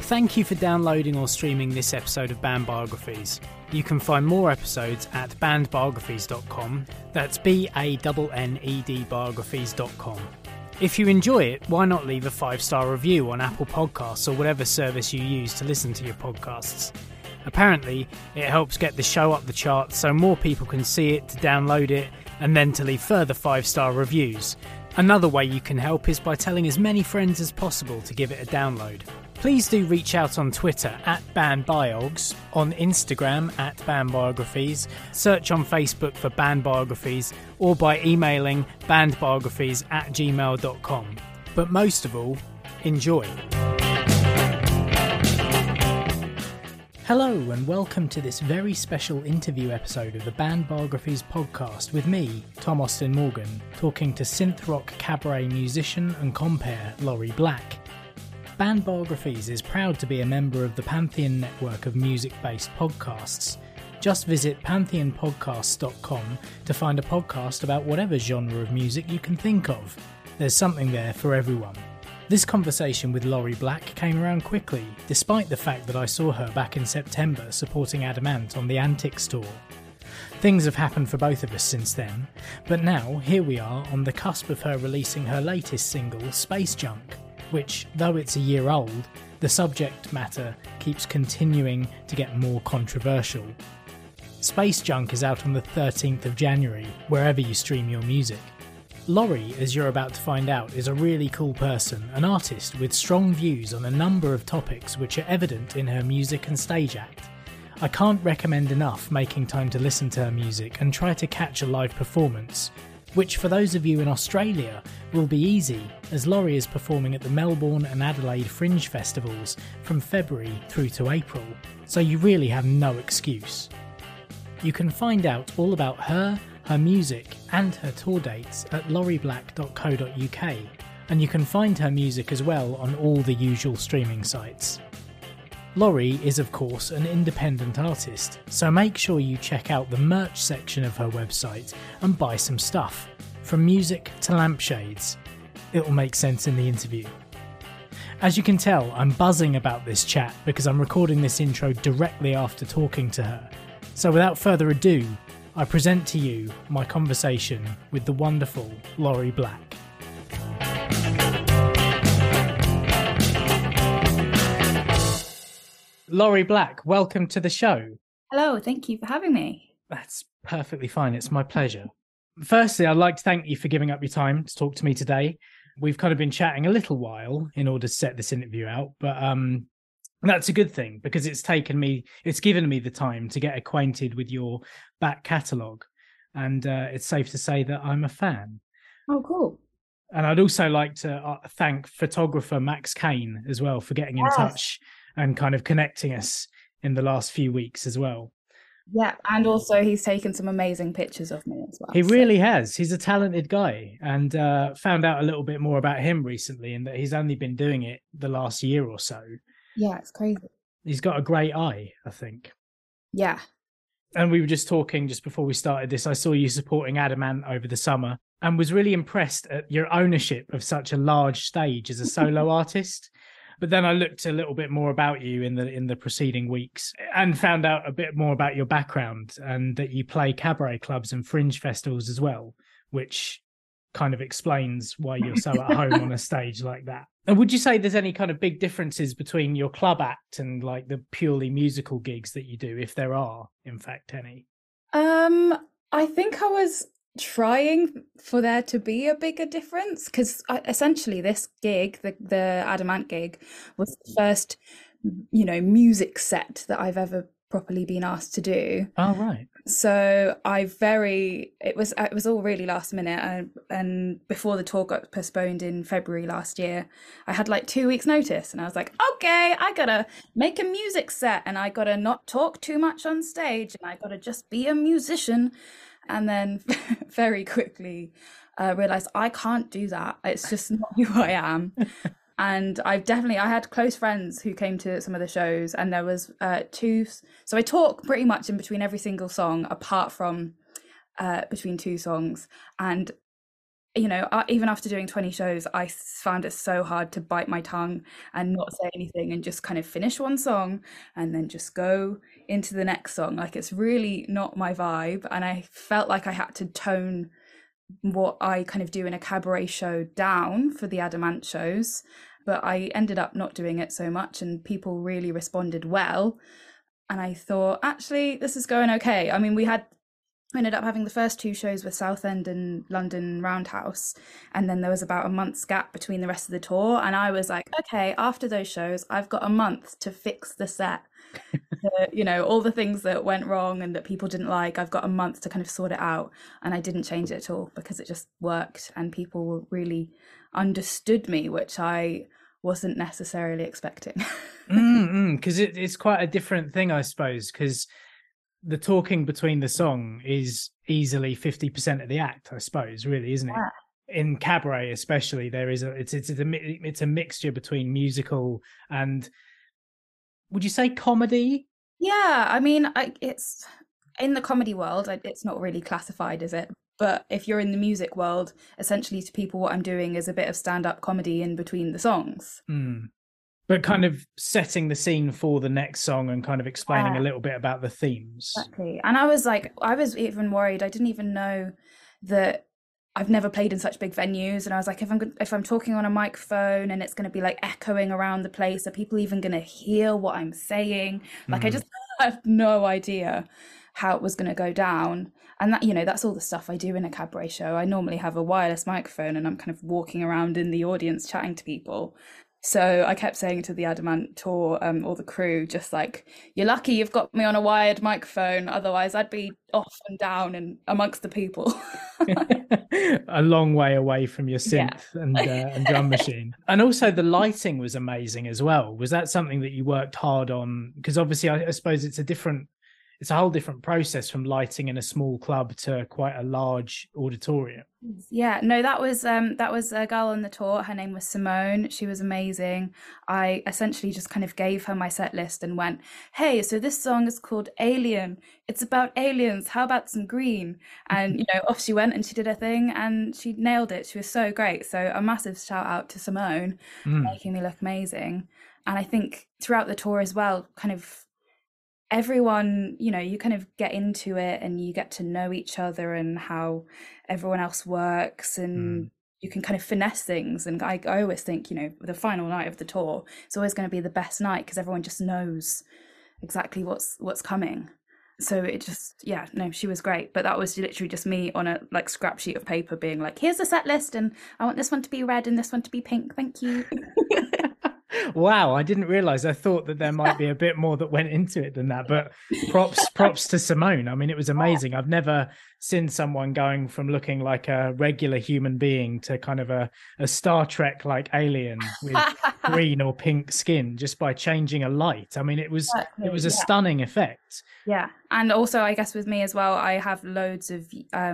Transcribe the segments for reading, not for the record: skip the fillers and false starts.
Thank you for downloading or streaming this episode of Band Biographies. You can find more episodes at bandbiographies.com. That's BANNED biographies.com. If you enjoy it, why not leave a 5-star review on Apple Podcasts or whatever service you use to listen to your podcasts. Apparently, it helps get the show up the charts so more people can see it, to download it, and then to leave further 5-star reviews. Another way you can help is by telling as many friends as possible to give it a download. Please do reach out on Twitter at BandBiogs, on Instagram at BandBiographies, search on Facebook for Band Biographies, or by emailing bandbiographies@gmail.com. But most of all, enjoy. Hello and welcome to this very special interview episode of the Band Biographies podcast with me, Tom Austin Morgan, talking to synth rock cabaret musician and compere Laurie Black. Band Biographies is proud to be a member of the Pantheon network of music-based podcasts. Just visit pantheonpodcasts.com to find a podcast about whatever genre of music you can think of. There's something there for everyone. This conversation with Laurie Black came around quickly, despite the fact that I saw her back in September supporting Adamant on the Antics tour. Things have happened for both of us since then, but now here we are on the cusp of her releasing her latest single, Space Junk, which, though it's a year old, the subject matter keeps continuing to get more controversial. Space Junk is out on the 13th of January, wherever you stream your music. Laurie, as you're about to find out, is a really cool person, an artist with strong views on a number of topics which are evident in her music and stage act. I can't recommend enough making time to listen to her music and try to catch a live performance, which for those of you in Australia will be easy, as Laurie is performing at the Melbourne and Adelaide Fringe Festivals from February through to April, so you really have no excuse. You can find out all about her music and her tour dates at laurieblack.co.uk, and you can find her music as well on all the usual streaming sites. Laurie is of course an independent artist, so make sure you check out the merch section of her website and buy some stuff, from music to lampshades. It'll make sense in the interview. As you can tell, I'm buzzing about this chat because I'm recording this intro directly after talking to her. So without further ado, I present to you my conversation with the wonderful Laurie Black. Laurie Black, welcome to the show. Hello, thank you for having me. That's perfectly fine. It's my pleasure. Firstly, I'd like to thank you for giving up your time to talk to me today. We've kind of been chatting a little while in order to set this interview out, but that's a good thing because it's given me the time to get acquainted with your back catalogue, and it's safe to say that I'm a fan. Oh, cool. And I'd also like to thank photographer Max Kane as well for getting in touch and kind of connecting us in the last few weeks as well. Yeah, and also he's taken some amazing pictures of me as well. He really has. He's a talented guy, and found out a little bit more about him recently, and that he's only been doing it the last year or so. Yeah, it's crazy. He's got a great eye, I think. Yeah. And we were just talking just before we started this. I saw you supporting Adamant over the summer and was really impressed at your ownership of such a large stage as a solo artist. But then I looked a little bit more about you in the preceding weeks and found out a bit more about your background, and that you play cabaret clubs and fringe festivals as well, which kind of explains why you're so at home on a stage like that. And would you say there's any kind of big differences between your club act and like the purely musical gigs that you do, if there are, in fact, any? I think I was trying for there to be a bigger difference, because essentially this gig, the Adamant gig, was the first music set that I've ever properly been asked to do. Oh, right. So it was all really last minute, and before the tour got postponed in February last year, I had like 2 weeks notice, and I was like, okay, I gotta make a music set, and I gotta not talk too much on stage, and I gotta just be a musician. And then very quickly realized I can't do that. It's just not who I am. And I had close friends who came to some of the shows, and there was two. So I talk pretty much in between every single song, apart from between two songs. And you know, even after doing 20 shows, I found it so hard to bite my tongue and not say anything and just kind of finish one song and then just go into the next song. Like, it's really not my vibe. And I felt like I had to tone what I kind of do in a cabaret show down for the Adamant shows. But I ended up not doing it so much, and people really responded well. And I thought, actually, this is going okay. I mean, we ended up having the first 2 shows with Southend and London Roundhouse, and then there was about a month's gap between the rest of the tour, and I was like, okay, after those shows I've got a month to fix the set. You know, all the things that went wrong and that people didn't like, I've got a month to kind of sort it out. And I didn't change it at all because it just worked, and people really understood me, which I wasn't necessarily expecting. Because it's quite a different thing, I suppose, because the talking between the song is easily 50% of the act, I suppose, really, isn't it? Yeah. In cabaret especially, there is it's a mixture between musical and, would you say, comedy? Yeah, I mean, it's in the comedy world, it's not really classified, is it? But if you're in the music world, essentially to people what I'm doing is a bit of stand-up comedy in between the songs. But kind of setting the scene for the next song and kind of explaining a little bit about the themes. Exactly. And I was even worried. I didn't even know that I've never played in such big venues. And I was like, if I'm talking on a microphone and it's going to be like echoing around the place, are people even going to hear what I'm saying? Like, I just have no idea how it was going to go down. And that, you know, that's all the stuff I do in a cabaret show. I normally have a wireless microphone and I'm kind of walking around in the audience chatting to people. So I kept saying to the Adamant tour, or the crew, just like, you're lucky you've got me on a wired microphone. Otherwise, I'd be off and down and amongst the people. A long way away from your synth and drum machine. And also the lighting was amazing as well. Was that something that you worked hard on? Because obviously, I suppose it's a whole different process from lighting in a small club to quite a large auditorium. Yeah, no, that was a girl on the tour. Her name was Simone. She was amazing. I essentially just kind of gave her my set list and went, hey, so this song is called Alien. It's about aliens. How about some green? And, you know, off she went and she did her thing and she nailed it. She was so great. So a massive shout out to Simone for making me look amazing. And I think throughout the tour as well, kind of everyone, you know, you kind of get into it and you get to know each other and how everyone else works, and you can kind of finesse things. And I always think, you know, the final night of the tour is always going to be the best night because everyone just knows exactly what's coming. So it just, yeah, no, she was great. But that was literally just me on a like scrap sheet of paper being like, here's the set list and I want this one to be red and this one to be pink, thank you. Wow, I didn't realize. I thought that there might be a bit more that went into it than that, but props to Simone. I mean, it was amazing. I've never seen someone going from looking like a regular human being to kind of a Star Trek like alien with green or pink skin just by changing a light. I mean, it was a stunning effect. Yeah. And also, I guess with me as well, I have loads of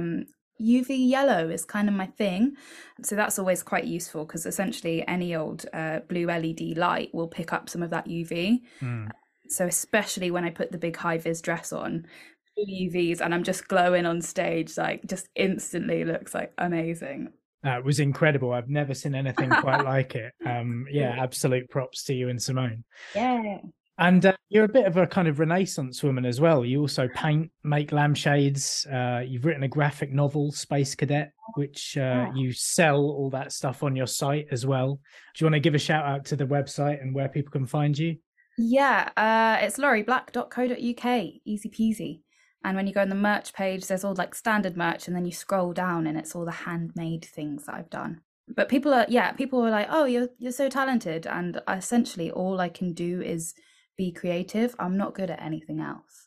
UV yellow is kind of my thing. So that's always quite useful because essentially any old blue LED light will pick up some of that UV. So especially when I put the big high vis dress on, UVs, and I'm just glowing on stage, like just instantly looks like amazing. It was incredible. I've never seen anything quite like it. Yeah, absolute props to you and Simone. Yeah. And you're a bit of a kind of Renaissance woman as well. You also paint, make lampshades. You've written a graphic novel, Space Cadet, which you sell all that stuff on your site as well. Do you want to give a shout out to the website and where people can find you? Yeah, it's laurieblack.co.uk, easy peasy. And when you go on the merch page, there's all like standard merch, and then you scroll down and it's all the handmade things that I've done. But people are like, oh, you're so talented. And essentially all I can do is be creative. I'm not good at anything else.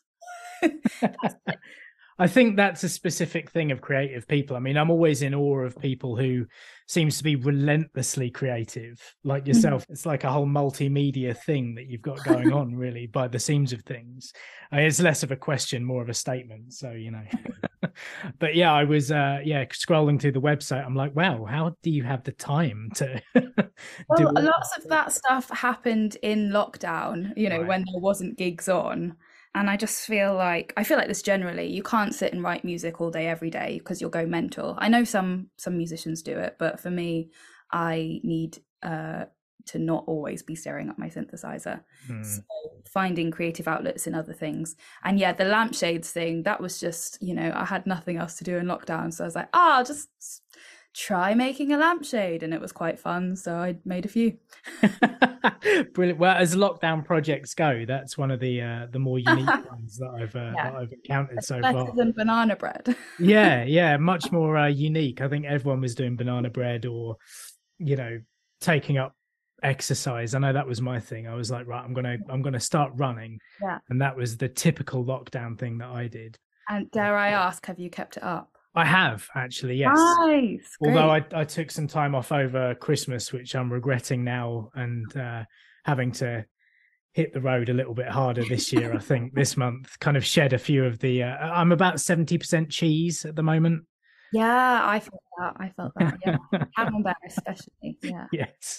I think that's a specific thing of creative people. I mean, I'm always in awe of people who seems to be relentlessly creative, like yourself. It's like a whole multimedia thing that you've got going on, really, by the seams of things. I mean, it's less of a question, more of a statement. So, you know, but yeah, I was, scrolling through the website. I'm like, wow, how do you have the time to well, lots of that stuff happened in lockdown, you know, when there wasn't gigs on. And I feel like this generally. You can't sit and write music all day, every day, because you'll go mental. I know some musicians do it, but for me, I need to not always be staring at my synthesizer. So finding creative outlets in other things. And yeah, the lampshades thing, that was just, I had nothing else to do in lockdown. So I was like, I'll just try making a lampshade. And it was quite fun. So I made a few. Brilliant. Well, as lockdown projects go, that's one of the more unique ones that I've encountered so far. Better than banana bread. Yeah, much more unique. I think everyone was doing banana bread or, taking up exercise. I know that was my thing. I was like, right, I'm gonna start running. Yeah. And that was the typical lockdown thing that I did. And dare I ask, have you kept it up? I have, actually, yes. Nice. Although I took some time off over Christmas, which I'm regretting now, and having to hit the road a little bit harder this year. I think this month kind of shed a few of the I'm about 70% cheese at the moment. Yeah, I felt that. Yeah. Camembert especially. Yeah. Yes.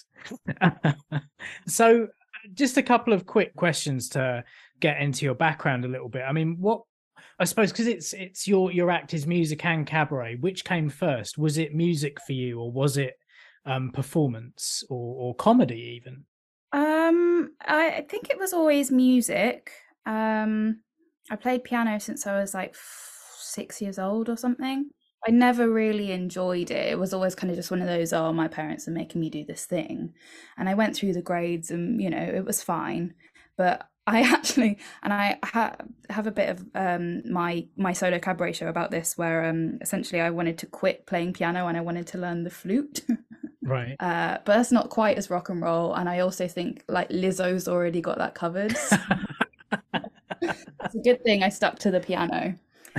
So just a couple of quick questions to get into your background a little bit. I mean, I suppose, because it's your act is music and cabaret. Which came first? Was it music for you, or was it performance or comedy even? I think it was always music. I played piano since I was like 6 years old or something. I never really enjoyed it. It was always kind of just one of those, oh, my parents are making me do this thing. And I went through the grades and, it was fine. But I actually, and I have a bit of my solo cabaret show about this, where essentially I wanted to quit playing piano and I wanted to learn the flute. Right. But that's not quite as rock and roll. And I also think like Lizzo's already got that covered. So it's a good thing I stuck to the piano.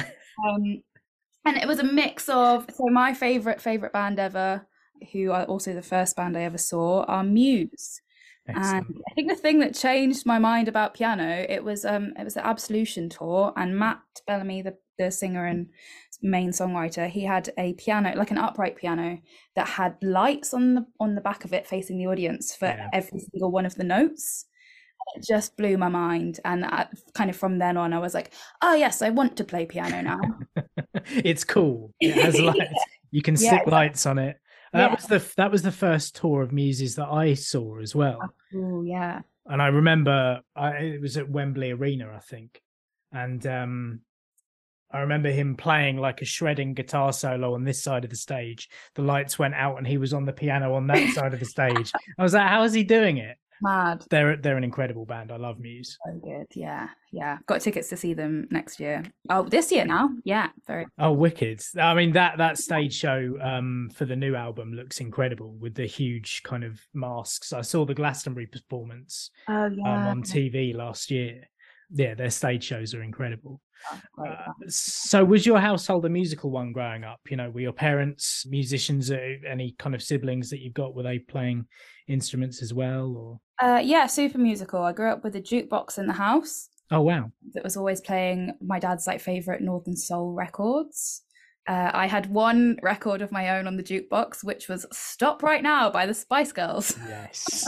And it was a mix of, so my favorite band ever, who are also the first band I ever saw, are Muse. Excellent. And I think the thing that changed my mind about piano, it was the Absolution tour, and Matt Bellamy, the singer and main songwriter, he had a piano, like an upright piano, that had lights on the back of it facing the audience for every single one of the notes. It just blew my mind, and kind of from then on I was like, oh yes, I want to play piano now. It's cool. It has lights. You can stick lights on it. That was the first tour of Muse's that I saw as well. Oh yeah. And I remember it was at Wembley Arena, I think, and I remember him playing like a shredding guitar solo on this side of the stage. The lights went out and he was on the piano on that side of the stage. I was like, how is he doing it? Mad. They're an incredible band. I love Muse. So good. Yeah. Got tickets to see them next year. Oh, this year now. Yeah. Very. Oh, wicked. I mean, that stage show for the new album looks incredible with the huge kind of masks. I saw the Glastonbury performance on TV last year. Yeah, their stage shows are incredible. So was your household a musical one growing up? Were your parents musicians? Any kind of siblings that you've got, were they playing instruments as well? Or yeah, super musical. I grew up with a jukebox in the house. Oh wow. That was always playing my dad's favorite Northern Soul records. I had one record of my own on the jukebox, which was Stop Right Now by the Spice Girls. Yes.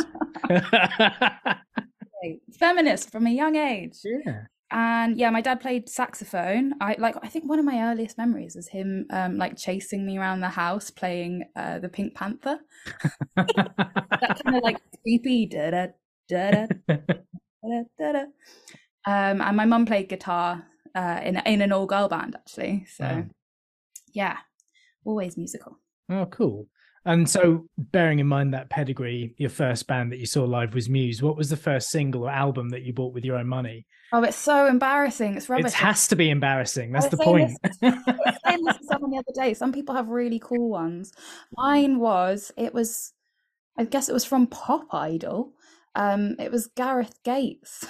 Feminist from a young age. Yeah. And yeah, my dad played saxophone. I think one of my earliest memories is him chasing me around the house playing the Pink Panther. That kind of creepy da da da da da da. And my mum played guitar in an all girl band actually. So yeah, always musical. Oh, cool. And so, bearing in mind that pedigree, your first band that you saw live was Muse. What was the first single or album that you bought with your own money? Oh, it's so embarrassing. It's rubbish. It has to be embarrassing. That's the point. I was saying this to someone the other day. Some people have really cool ones. Mine was, I guess it was from Pop Idol. It was Gareth Gates.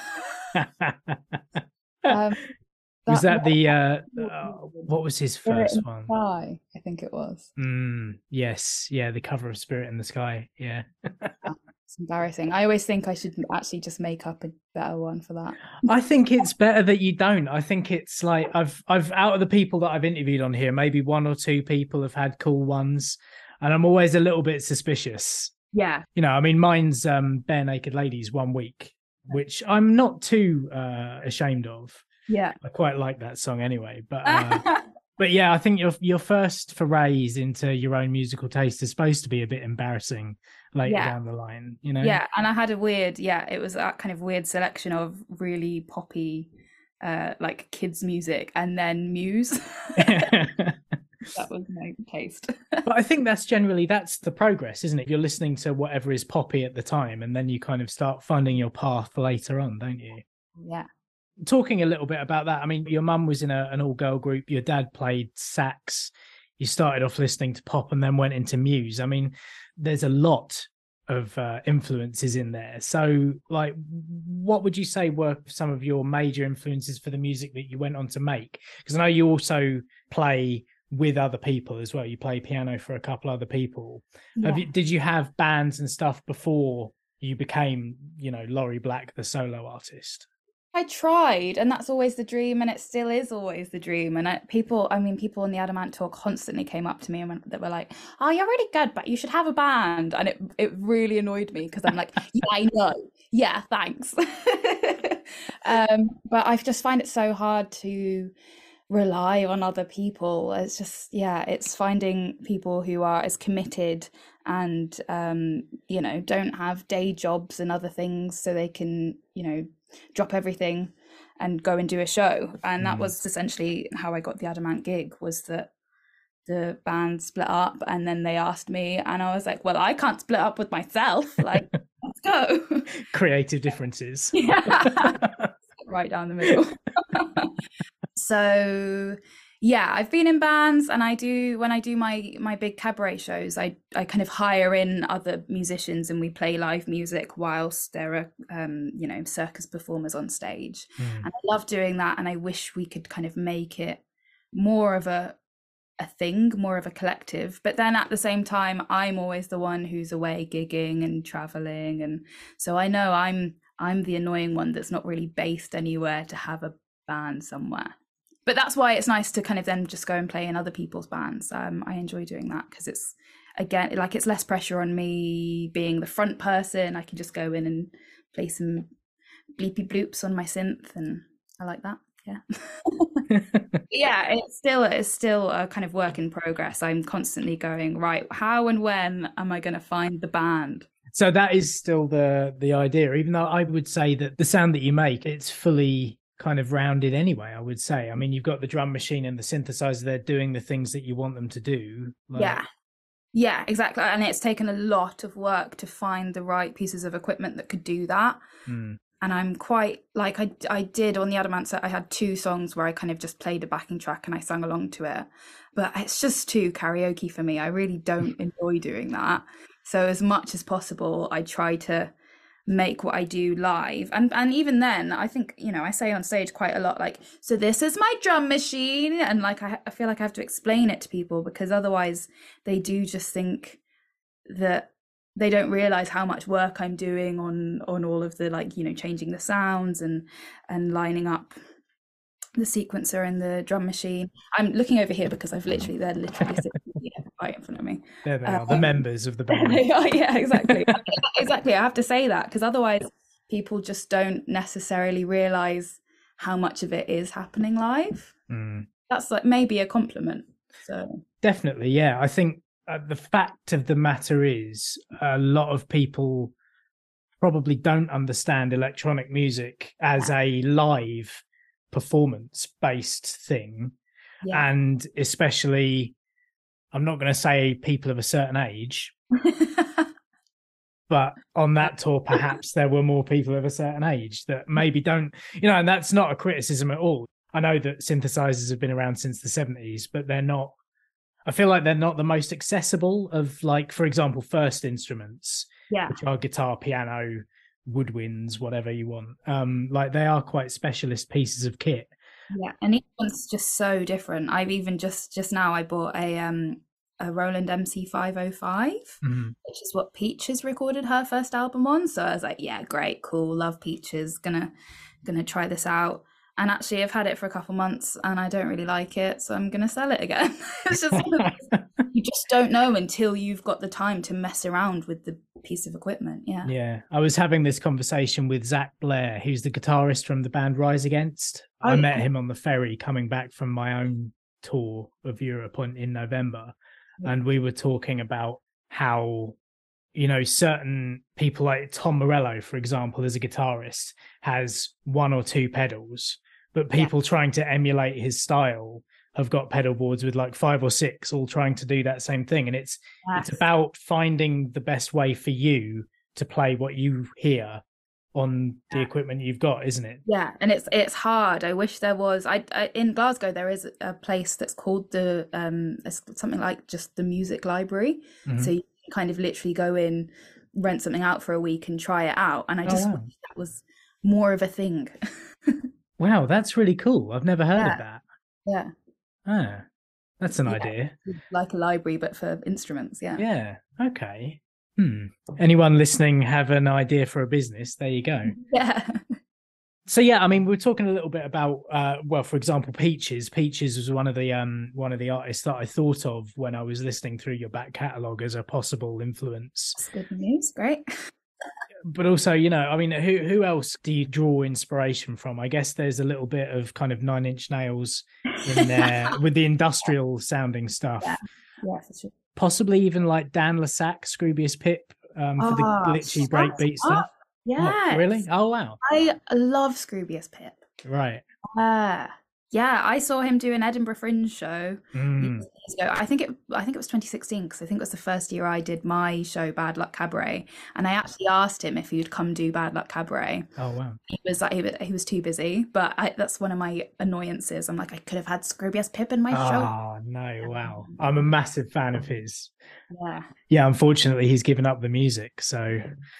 Was that the what was his first one? Sky, I think it was. Yes, yeah, the cover of Spirit in the Sky. Yeah. It's embarrassing. I always think I should actually just make up a better one for that. I think it's better that you don't. I think it's like I've out of the people that I've interviewed on here, maybe one or two people have had cool ones, and I'm always a little bit suspicious. Yeah. I mean, mine's Bare Naked Ladies 1 week, which I'm not too ashamed of. Yeah. I quite like that song anyway. But yeah, I think your first forays into your own musical taste is supposed to be a bit embarrassing later down the line, you know? Yeah, and I had it was that kind of weird selection of really poppy, like kids music, and then Muse. That was my taste. But I think that's the progress, isn't it? You're listening to whatever is poppy at the time, and then you kind of start finding your path later on, don't you? Yeah. Talking a little bit about that, I mean, your mum was in an all-girl group, your dad played sax, you started off listening to pop and then went into Muse. I mean, there's a lot of influences in there. So, like, what would you say were some of your major influences for the music that you went on to make? Because I know you also play with other people as well. You play piano for a couple other people. Yeah. Did you have bands and stuff before you became, Laurie Black, the solo artist? I tried, and that's always the dream, and it still is always the dream. And people on the Adamant tour constantly came up to me and they were like, "Oh, you're really good, but you should have a band." And it really annoyed me because I'm like, "Yeah, I know. Yeah, thanks." But I just find it so hard to rely on other people. It's just, it's finding people who are as committed and don't have day jobs and other things, so they can drop everything and go and do a show. And that was essentially how I got the Adamant gig, was that the band split up and then they asked me, and I was like, well, I can't split up with myself, like, let's go. Creative differences. Right down the middle. So I've been in bands, and when I do my big cabaret shows, I kind of hire in other musicians and we play live music whilst there are circus performers on stage. And I love doing that, and I wish we could kind of make it more of a thing, more of a collective. But then at the same time, I'm always the one who's away gigging and traveling, and so I know I'm the annoying one that's not really based anywhere to have a band somewhere. But that's why it's nice to kind of then just go and play in other people's bands. I enjoy doing that because it's, again, like, it's less pressure on me being the front person. I can just go in and play some bleepy bloops on my synth, and I like that. Yeah. It's still a kind of work in progress. I'm constantly going, right, how and when am I going to find the band? So that is still the idea, even though I would say that the sound that you make, it's fully kind of rounded anyway, I would say. I mean, you've got the drum machine and the synthesizer, they're doing the things that you want them to do. Yeah, exactly. And it's taken a lot of work to find the right pieces of equipment that could do that. And I'm quite, like, I did on the Adamant set, I had 2 songs where I kind of just played a backing track and I sang along to it, but it's just too karaoke for me. I really don't enjoy doing that. So as much as possible, I try to make what I do live, and even then, I think, I say on stage quite a lot, like, so this is my drum machine, and like I feel like I have to explain it to people, because otherwise they do just think that they don't realize how much work I'm doing on all of the, like, changing the sounds and lining up the sequencer and the drum machine. I'm looking over here because they're literally sitting right in front of me. There they are, the members of the band. Yeah, exactly. Exactly. I have to say that because otherwise people just don't necessarily realize how much of it is happening live. That's like maybe a compliment. So definitely, yeah. I think the fact of the matter is, a lot of people probably don't understand electronic music as a live performance based thing. And especially, I'm not going to say people of a certain age, but on that tour, perhaps there were more people of a certain age that maybe don't, and that's not a criticism at all. I know that synthesizers have been around since the 70s, but I feel like they're not the most accessible of, like, for example, first instruments, which are guitar, piano, woodwinds, whatever you want. Like, they are quite specialist pieces of kit. Yeah, and each one's just so different. I've even just now I bought a Roland MC505, which is what Peaches recorded her first album on. So I was like, yeah, great, cool, love Peaches, gonna try this out. And actually, I've had it for a couple months and I don't really like it, so I'm going to sell it again. It's just, you just don't know until you've got the time to mess around with the piece of equipment. Yeah. Yeah. I was having this conversation with Zach Blair, who's the guitarist from the band Rise Against. I met him on the ferry coming back from my own tour of Europe in November. And we were talking about how, you know, certain people like Tom Morello, for example, as a guitarist, has one or two pedals, but people trying to emulate his style have got pedal boards with like 5 or 6, all trying to do that same thing. And it's about finding the best way for you to play what you hear on the equipment you've got, isn't it? Yeah, and it's hard. I wish there was. I in Glasgow there is a place that's called the it's something like just the music library. So you can kind of literally go in, rent something out for a week and try it out. And I just wish that was more of a thing. Wow, that's really cool. I've never heard of that. Yeah. Ah, that's an idea. Like a library, but for instruments. Yeah. Yeah. Okay. Anyone listening have an idea for a business? There you go. Yeah. So yeah, I mean, we're talking a little bit about, well, for example, Peaches. Peaches was one of the artists that I thought of when I was listening through your back catalogue as a possible influence. That's good news. Great. But also, you know, I mean, who else do you draw inspiration from? I guess there's a little bit of kind of Nine Inch Nails in there with the industrial sounding stuff. Yeah, for sure. Possibly even like Dan Lassac, Scroobius Pip, for the glitchy breakbeat stuff. Yeah. Really? Oh, wow. I love Scroobius Pip. Right. Yeah, I saw him do an Edinburgh Fringe show years ago. I think it was 2016, because I think it was the first year I did my show Bad Luck Cabaret, and I actually asked him if he would come do Bad Luck Cabaret. Oh wow! He was too busy, but that's one of my annoyances. I'm like, I could have had Scroobius Pip in my show. Oh no! Wow, I'm a massive fan of his. Yeah. Unfortunately, he's given up the music, so.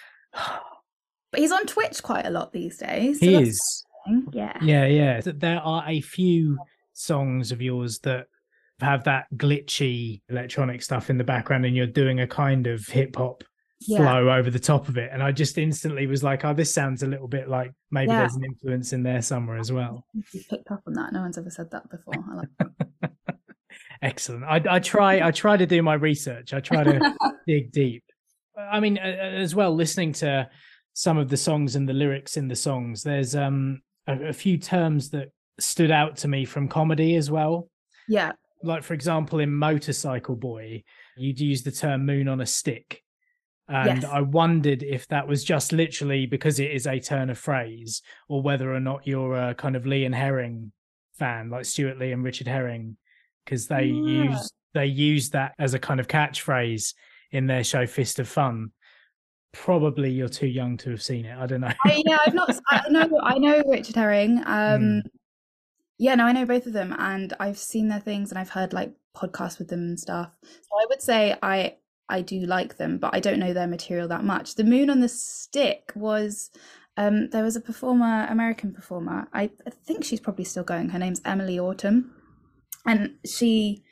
But he's on Twitch quite a lot these days. So he is. Yeah. There are a few songs of yours that have that glitchy electronic stuff in the background, and you're doing a kind of hip hop flow over the top of it. And I just instantly was like, oh, this sounds a little bit like maybe there's an influence in there somewhere as well. You picked up on that. No one's ever said that before. I like that. Excellent. I try to do my research. I try to dig deep. I mean, as well, listening to some of the songs and the lyrics in the songs, there's a few terms that stood out to me from comedy as well. Yeah. Like, for example, in Motorcycle Boy, you'd use the term moon on a stick. And I wondered if that was just literally because it is a turn of phrase, or whether or not you're a kind of Lee and Herring fan, like Stuart Lee and Richard Herring, because they use that as a kind of catchphrase in their show Fist of Fun. Probably you're too young to have seen it. I don't know. I've not. I know Richard Herring. Yeah, no, I know both of them, and I've seen their things, and I've heard like podcasts with them and stuff. So I would say I do like them, but I don't know their material that much. The Moon on the Stick was there was a performer, American performer. I think she's probably still going. Her name's Emily Autumn, and she,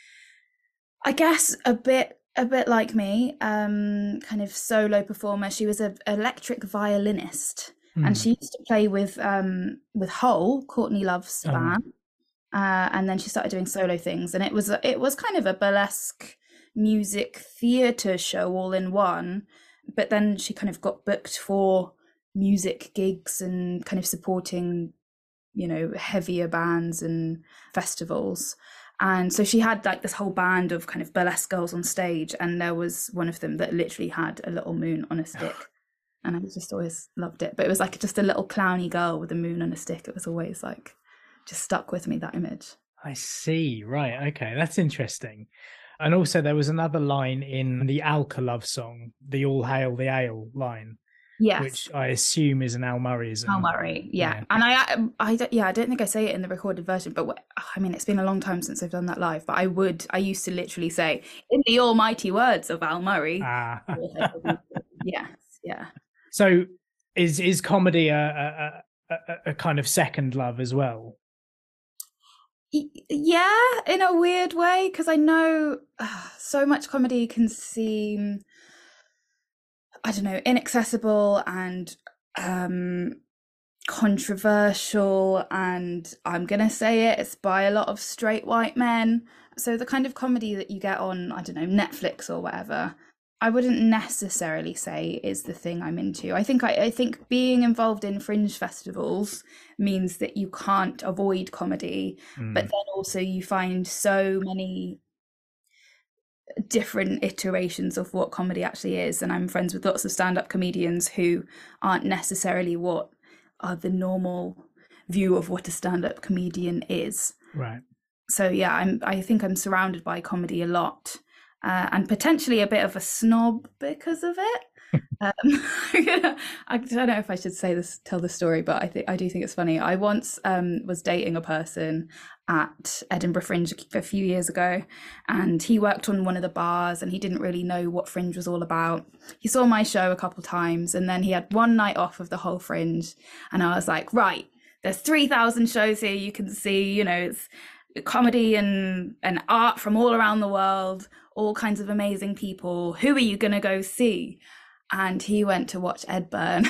I guess, a bit like me, kind of solo performer. She was an electric violinist, and she used to play with Hole, Courtney Love's band, and then she started doing solo things, and it was kind of a burlesque music theatre show all in one. But then she kind of got booked for music gigs and kind of supporting, you know, heavier bands and festivals. And so she had like this whole band of kind of burlesque girls on stage, and there was one of them that literally had a little moon on a stick. And I just always loved it. But it was like just a little clowny girl with a moon on a stick. It was always like just stuck with me, that image. I see. Right. Okay. That's interesting. And also there was another line in the Alka Love song, the All Hail the Ale line. Yes. Which I assume is an Al Murrayism. Al Murray, yeah. And I don't think I say it in the recorded version, but I mean, it's been a long time since I've done that live, but I used to literally say, in the almighty words of Al Murray. Yes, yeah. So is comedy a kind of second love as well? Yeah, in a weird way, because I know so much comedy can seem, I don't know, inaccessible and controversial, and I'm gonna say it's by a lot of straight white men. So the kind of comedy that you get on, I don't know, Netflix or whatever, I wouldn't necessarily say is the thing I'm into. I think being involved in fringe festivals means that you can't avoid comedy, but then also you find so many different iterations of what comedy actually is. And I'm friends with lots of stand-up comedians who aren't necessarily what are the normal view of what a stand-up comedian is. Right. So yeah, I think I'm surrounded by comedy a lot, and potentially a bit of a snob because of it. I don't know if I should tell the story, but I do think it's funny. I once was dating a person at Edinburgh Fringe a few years ago, and he worked on one of the bars, and he didn't really know what Fringe was all about. He saw my show a couple times, and then he had one night off of the whole Fringe, and I was like, right, there's 3,000 shows here you can see, you know, it's comedy and art from all around the world, all kinds of amazing people. Who are you going to go see? And he went to watch Ed Byrne,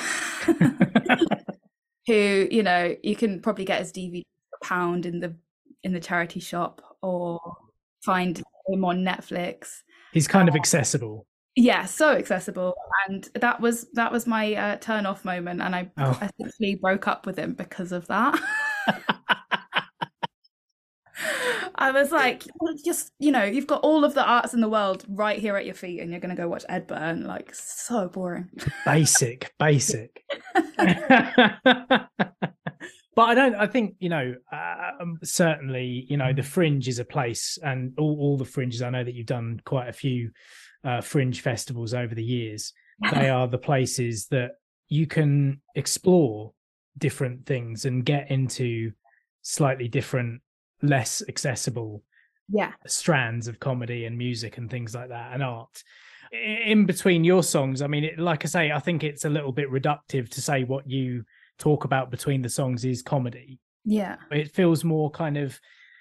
who, you know, you can probably get his DVD for £1 in the charity shop, or find him on Netflix. He's kind of accessible. Yeah, so accessible. And that was my turn off moment, and I essentially broke up with him because of that. I was like, just, you know, you've got all of the arts in the world right here at your feet, and you're going to go watch Ed Byrne. Like, so boring. Basic. But I think, you know, certainly, you know, the Fringe is a place, and all the fringes, I know that you've done quite a few fringe festivals over the years. They are the places that you can explore different things and get into slightly different, less accessible strands of comedy and music and things like that, and art. In between your songs, I mean, like I say, I think it's a little bit reductive to say what you talk about between the songs is comedy. Yeah. It feels more kind of,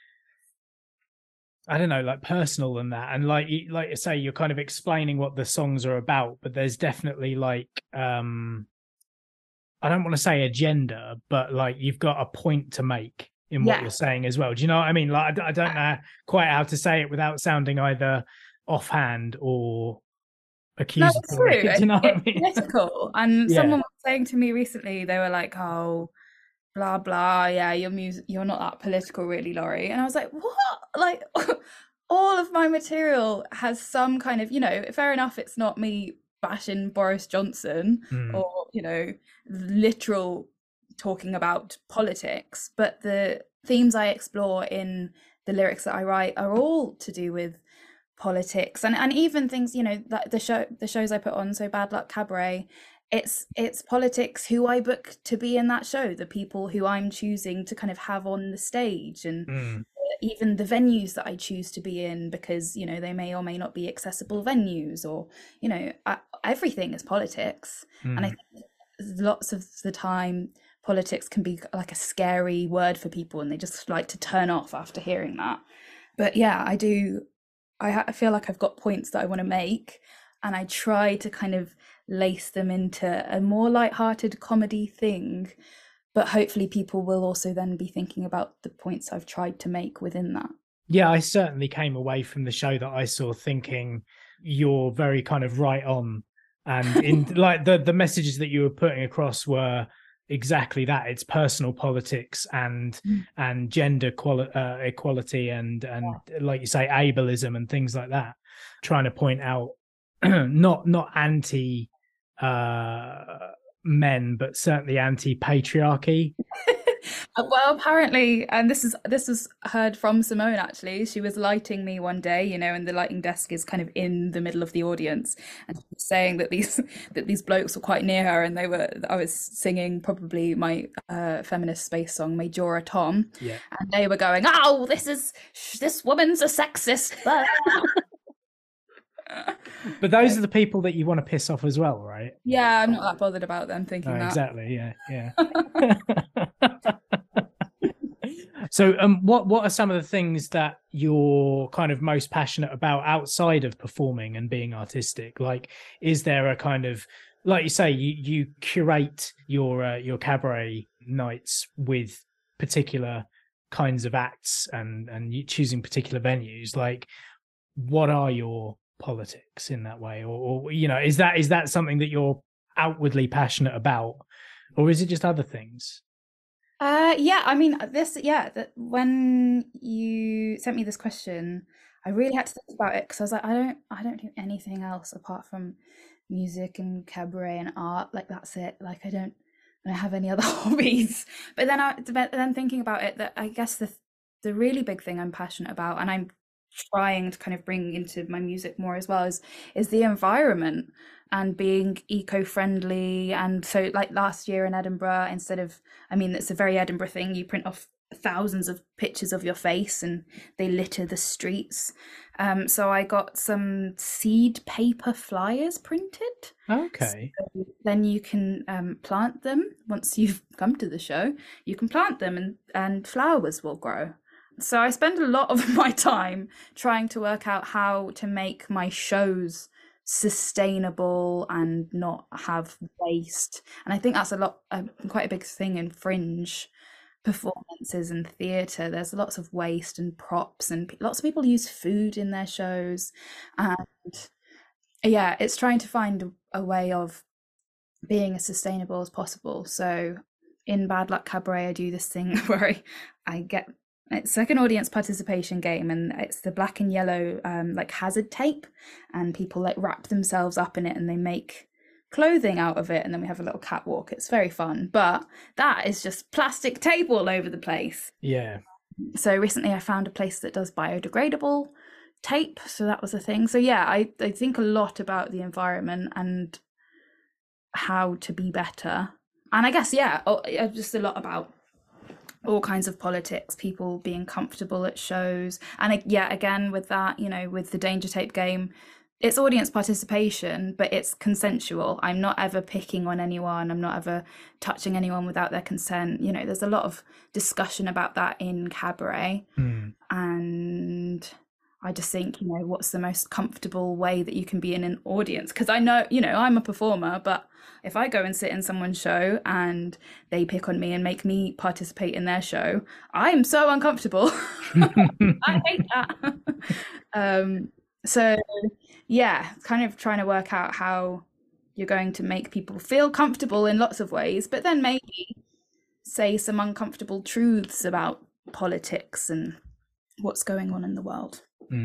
I don't know, like personal than that. And like you say, you're kind of explaining what the songs are about, but there's definitely like, I don't want to say agenda, but like you've got a point to make in what you're saying as well. Do you know what I mean? Like, I don't know quite how to say it without sounding either offhand or accusatory. No, it's true. Do you know what I mean? Political. And someone was saying to me recently, they were like, oh, blah, blah. Yeah, you're not that political really, Laurie. And I was like, what? Like, all of my material has some kind of, you know, fair enough, it's not me bashing Boris Johnson or, you know, literal talking about politics, but the themes I explore in the lyrics that I write are all to do with politics, and even things, you know, that the shows I put on, so Bad Luck Cabaret, it's politics, who I book to be in that show, the people who I'm choosing to kind of have on the stage, and even the venues that I choose to be in, because, you know, they may or may not be accessible venues, or, you know, everything is politics. And I think lots of the time politics can be like a scary word for people, and they just like to turn off after hearing that. But yeah, I feel like I've got points that I want to make, and I try to kind of lace them into a more light-hearted comedy thing, but hopefully people will also then be thinking about the points I've tried to make within that. Yeah, I certainly came away from the show that I saw thinking you're very kind of right on, and in like the messages that you were putting across were exactly that. It's personal politics and gender equality and like you say, ableism and things like that, trying to point out not anti men, but certainly anti-patriarchy. Well, apparently, and this was heard from Simone, actually. She was lighting me one day, you know, and the lighting desk is kind of in the middle of the audience, and she was saying that these blokes were quite near her, and I was singing probably my feminist space song Majora Tom, and they were going, oh, this woman's a sexist. But those are the people that you want to piss off as well, right? Yeah, I'm not that bothered about them thinking that. Exactly, yeah. So what are some of the things that you're kind of most passionate about outside of performing and being artistic? Like, is there a kind of, like you say, you curate your cabaret nights with particular kinds of acts and you choosing particular venues. Like, what are your politics in that way? Or is that something that you're outwardly passionate about, or is it just other things? I mean, that when you sent me this question, I really had to think about it, because I was like, I don't do anything else apart from music and cabaret and art. Like, that's it. Like, I don't have any other hobbies. But then thinking about it, that I guess the really big thing I'm passionate about, and I'm trying to kind of bring into my music more as well, is the environment and being eco-friendly. And so, like, last year in Edinburgh, it's a very Edinburgh thing, you print off thousands of pictures of your face and they litter the streets. So I got some seed paper flyers printed. Okay. So then you can plant them. Once you've come to the show, you can plant them and flowers will grow. So I spend a lot of my time trying to work out how to make my shows sustainable and not have waste. And I think that's quite a big thing in fringe performances and theatre. There's lots of waste and props, and lots of people use food in their shows. And yeah, it's trying to find a way of being as sustainable as possible. So in Bad Luck Cabaret, I do this thing where it's like an audience participation game, and it's the black and yellow like hazard tape, and people like wrap themselves up in it and they make clothing out of it, and then we have a little catwalk. It's very fun, but that is just plastic tape all over the place. Yeah. So recently I found a place that does biodegradable tape, so that was a thing. So yeah, I think a lot about the environment and how to be better. And I guess just a lot about all kinds of politics, people being comfortable at shows. And again, with that, with the Danger Tape game, it's audience participation, but it's consensual. I'm not ever picking on anyone. I'm not ever touching anyone without their consent. There's a lot of discussion about that in cabaret. And I just think, what's the most comfortable way that you can be in an audience? Because I know, I'm a performer, but if I go and sit in someone's show and they pick on me and make me participate in their show, I'm so uncomfortable. I hate that. So yeah, kind of trying to work out how you're going to make people feel comfortable in lots of ways, but then maybe say some uncomfortable truths about politics and what's going on in the world.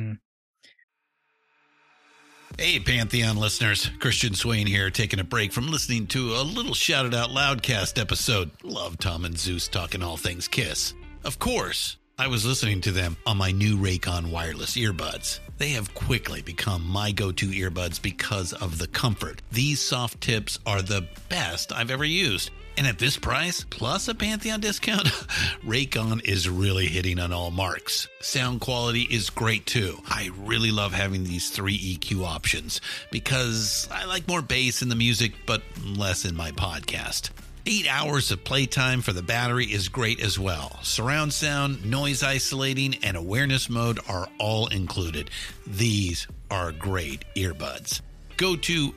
Hey, Pantheon listeners, Christian Swain here, taking a break from listening to a little Shouted Out Loudcast episode. Love Tom and Zeus talking all things Kiss. Of course, I was listening to them on my new Raycon wireless earbuds. They have quickly become my go-to earbuds because of the comfort. These soft tips are the best I've ever used. And at this price, plus a Pantheon discount, Raycon is really hitting on all marks. Sound quality is great too. I really love having these 3 EQ options because I like more bass in the music, but less in my podcast. 8 hours of playtime for the battery is great as well. Surround sound, noise isolating, and awareness mode are all included. These are great earbuds. Go to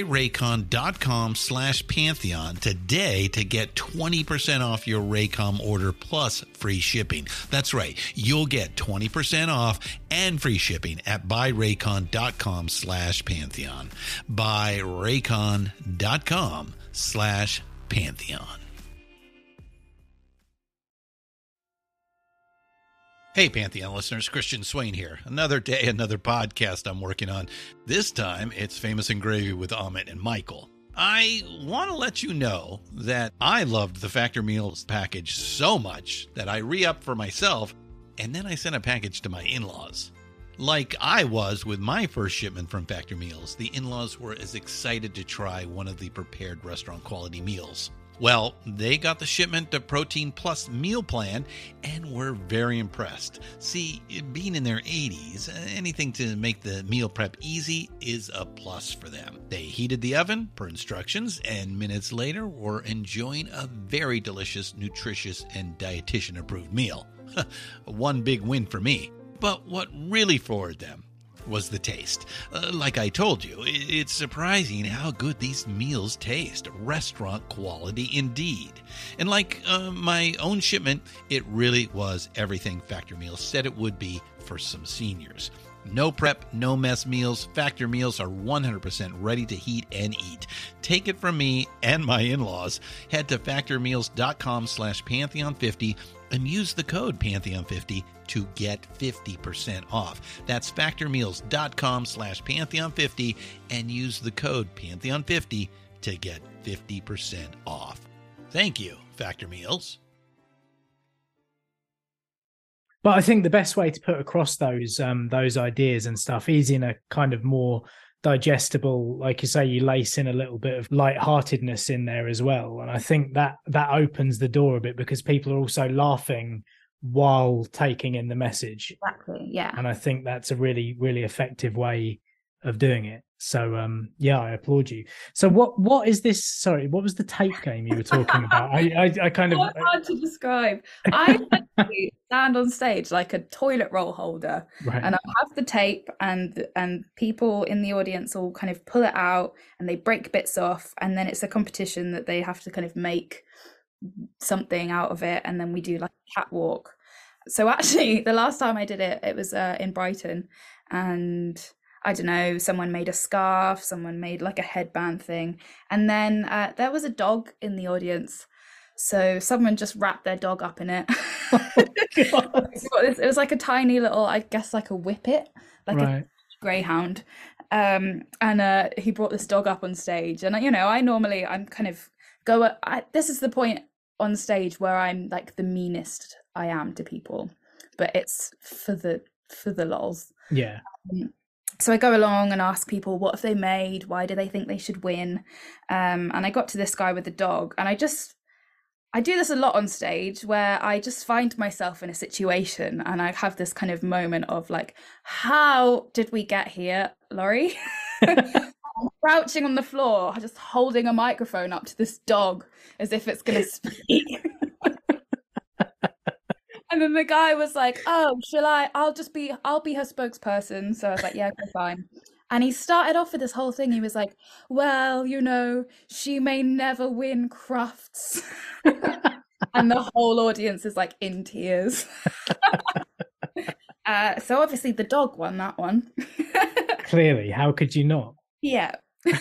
buyraycon.com/Pantheon today to get 20% off your Raycom order plus free shipping. That's right. You'll get 20% off and free shipping at buyraycon.com/Pantheon. buyraycon.com/Pantheon. Hey, Pantheon listeners, Christian Swain here. Another day, another podcast I'm working on. This time, it's Famous and Gravy with Amit and Michael. I want to let you know that I loved the Factor Meals package so much that I re-upped for myself, and then I sent a package to my in-laws. Like I was with my first shipment from Factor Meals, the in-laws were as excited to try one of the prepared restaurant quality meals. Well, they got the shipment to Protein Plus meal plan and were very impressed. See, being in their 80s, anything to make the meal prep easy is a plus for them. They heated the oven per instructions and minutes later were enjoying a very delicious, nutritious, and dietitian-approved meal. One big win for me. But what really floored them was the taste. Like I told you, it's surprising how good these meals taste. Restaurant quality indeed. And like my own shipment, it really was everything Factor Meals said it would be for some seniors. No prep, no mess meals. Factor Meals are 100% ready to heat and eat. Take it from me and my in-laws. Head to factormeals.com/Pantheon50 and use the code Pantheon50 to get 50% off. That's factormeals.com/Pantheon50 and use the code Pantheon50 to get 50% off. Thank you, Factor Meals. But I think the best way to put across those ideas and stuff is in a kind of more digestible, like you say, you lace in a little bit of lightheartedness in there as well. And I think that opens the door a bit because people are also laughing while taking in the message. Exactly, yeah. And I think that's a really, really effective way of doing it. So yeah, I applaud you. So what is this? Sorry, what was the tape game you were talking about? I kind of hard to describe. I stand on stage like a toilet roll holder, right. And I have the tape, and people in the audience all kind of pull it out and they break bits off, and then it's a competition that they have to kind of make something out of it, and then we do like a catwalk. So actually, the last time I did it, it was in Brighton, and I don't know, someone made a scarf, someone made like a headband thing. And then there was a dog in the audience. So someone just wrapped their dog up in it. It was like a tiny little, I guess like a whippet, like a greyhound. And he brought this dog up on stage. And, you know, I'm kind of this is the point on stage where I'm like the meanest I am to people. But it's for the lols. Yeah. So I go along and ask people, what have they made? Why do they think they should win? And I got to this guy with the dog, and I do this a lot on stage where I just find myself in a situation and I have this kind of moment of like, how did we get here, Laurie? I'm crouching on the floor, just holding a microphone up to this dog as if it's going to speak. And then the guy was like, oh, I'll be her spokesperson. So I was like, yeah, okay, fine. And he started off with this whole thing. He was like, well, you know, she may never win Crufts. And the whole audience is like in tears. So obviously the dog won that one. Clearly, how could you not? Yeah.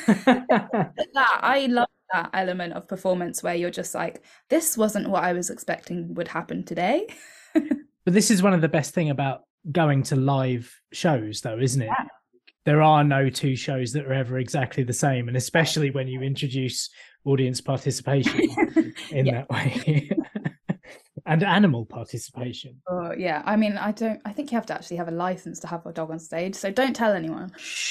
I love that element of performance where you're just like, this wasn't what I was expecting would happen today. But this is one of the best thing about going to live shows, though, isn't it? Yeah. There are no two shows that are ever exactly the same, and especially when you introduce audience participation in that way. And animal participation. Oh yeah, I mean, I think you have to actually have a license to have a dog on stage, so don't tell anyone.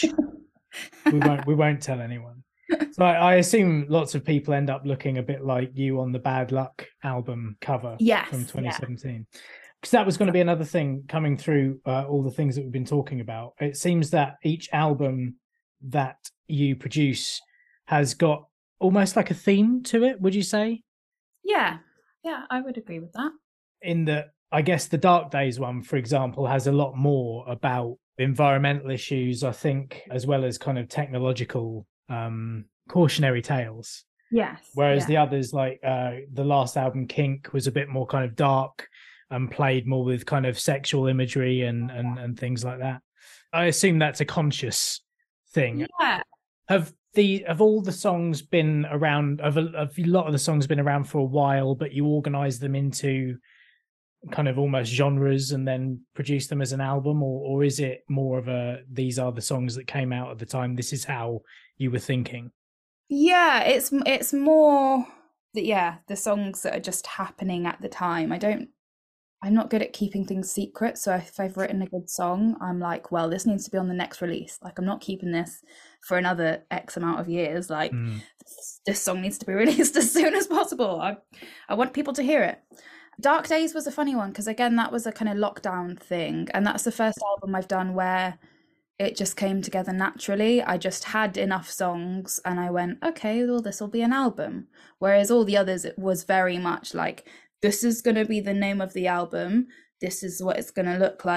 we won't tell anyone. So I assume lots of people end up looking a bit like you on the Bad Luck album cover from 2017. Because that was going to be another thing coming through all the things that we've been talking about. It seems that each album that you produce has got almost like a theme to it, would you say? Yeah, I would agree with that. In that, I guess the Dark Days one, for example, has a lot more about environmental issues, I think, as well as kind of technological cautionary tales. Yes. Whereas the others, like the last album, Kink, was a bit more kind of dark and played more with kind of sexual imagery and things like that. I assume that's a conscious thing. Yeah. Have all the songs been around? Have a lot of the songs been around for a while, but you organise them into kind of almost genres and then produce them as an album, or is it more of these are the songs that came out at the time, this is how you were thinking? Yeah, it's more that the songs that are just happening at the time. I'm not good at keeping things secret, so if I've written a good song, I'm like, well, this needs to be on the next release. Like, I'm not keeping this for another X amount of years. Like, this song needs to be released as soon as possible. I want people to hear it. Dark Days was a funny one because, again, that was a kind of lockdown thing, and that's the first album I've done where it just came together naturally. I just had enough songs and I went, okay, well, this will be an album. Whereas all the others, it was very much like, this is going to be the name of the album. This is what it's going to look like.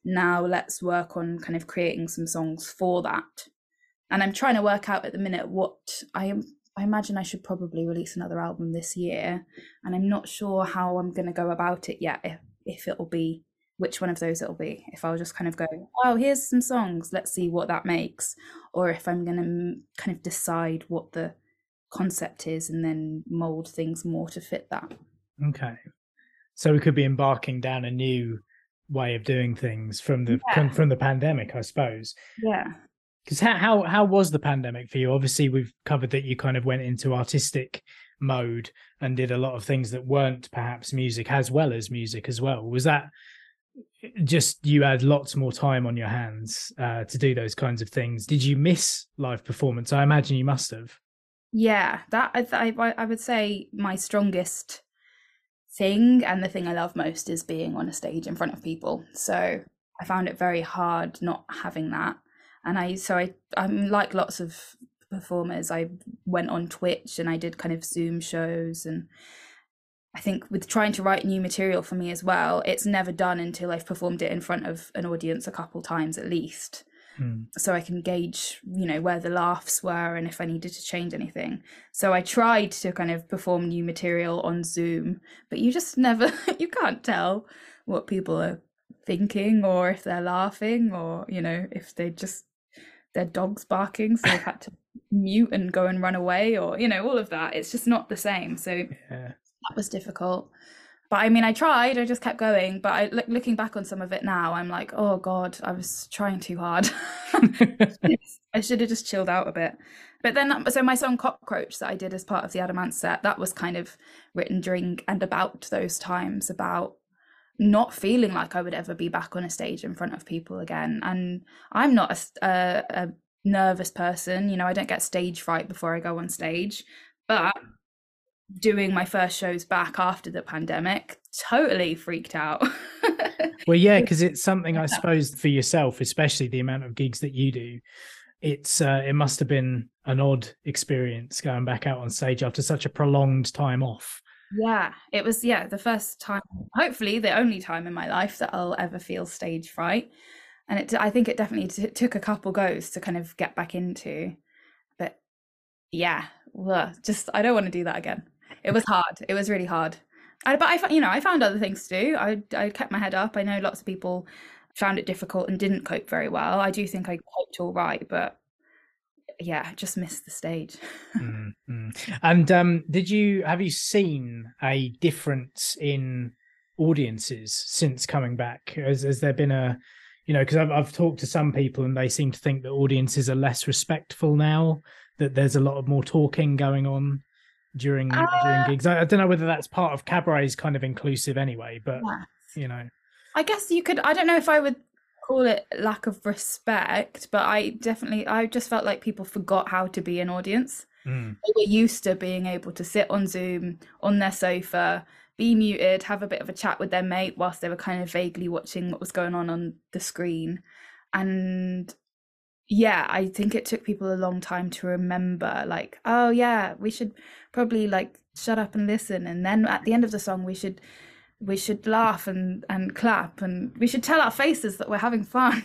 now let's work on kind of creating some songs for that. And I'm trying to work out at the minute what I imagine I should probably release another album this year, and I'm not sure how I'm going to go about it yet, if it'll be, which one of those it'll be. If I'll just kind of go, oh, here's some songs, let's see what that makes, or if I'm going to kind of decide what the concept is and then mold things more to fit that. Okay. So we could be embarking down a new way of doing things from the pandemic, I suppose. Yeah. Because how was the pandemic for you? Obviously, we've covered that you kind of went into artistic mode and did a lot of things that weren't perhaps music as well as music as well. Was that just you had lots more time on your hands to do those kinds of things? Did you miss live performance? I imagine you must have. Yeah, that I would say my strongest thing and the thing I love most is being on a stage in front of people. So I found it very hard not having that. And I'm like lots of performers, I went on Twitch and I did kind of Zoom shows. And I think with trying to write new material for me as well, it's never done until I've performed it in front of an audience a couple times at least. So I can gauge, where the laughs were and if I needed to change anything. So I tried to kind of perform new material on Zoom, but you just never, you can't tell what people are thinking or if they're laughing or, if their dog's barking, so they've had to mute and go and run away or, all of that. It's just not the same. So that was difficult. But I mean, I tried, I just kept going. But looking back on some of it now, I'm like, oh God, I was trying too hard. I should have just chilled out a bit. But then, so my song Cockroach that I did as part of the Adamant set, that was kind of written during and about those times, about not feeling like I would ever be back on a stage in front of people again. And I'm not a nervous person, I don't get stage fright before I go on stage. But doing my first shows back after the pandemic, totally freaked out. Well, yeah, because it's something, I suppose, for yourself, especially the amount of gigs that you do, it must have been an odd experience going back out on stage after such a prolonged time off. Yeah, it was, the first time, hopefully the only time in my life that I'll ever feel stage fright. And I think it definitely took a couple goes to kind of get back into. But yeah, I don't want to do that again. It was hard. It was really hard. But I found other things to do. I kept my head up. I know lots of people found it difficult and didn't cope very well. I do think I coped all right, but yeah, just missed the stage. And have you seen a difference in audiences since coming back? Has there been a, because I've talked to some people and they seem to think that audiences are less respectful now, that there's a lot of more talking going on during gigs. I don't know whether that's part of Cabaret's kind of inclusive anyway, but I guess you could, I don't know if I would call it lack of respect, but I just felt like people forgot how to be an audience. They were used to being able to sit on Zoom on their sofa, be muted, have a bit of a chat with their mate whilst they were kind of vaguely watching what was going on the screen. And yeah, I think it took people a long time to remember, like, oh yeah, we should probably like shut up and listen, and then at the end of the song we should laugh and clap, and we should tell our faces that we're having fun.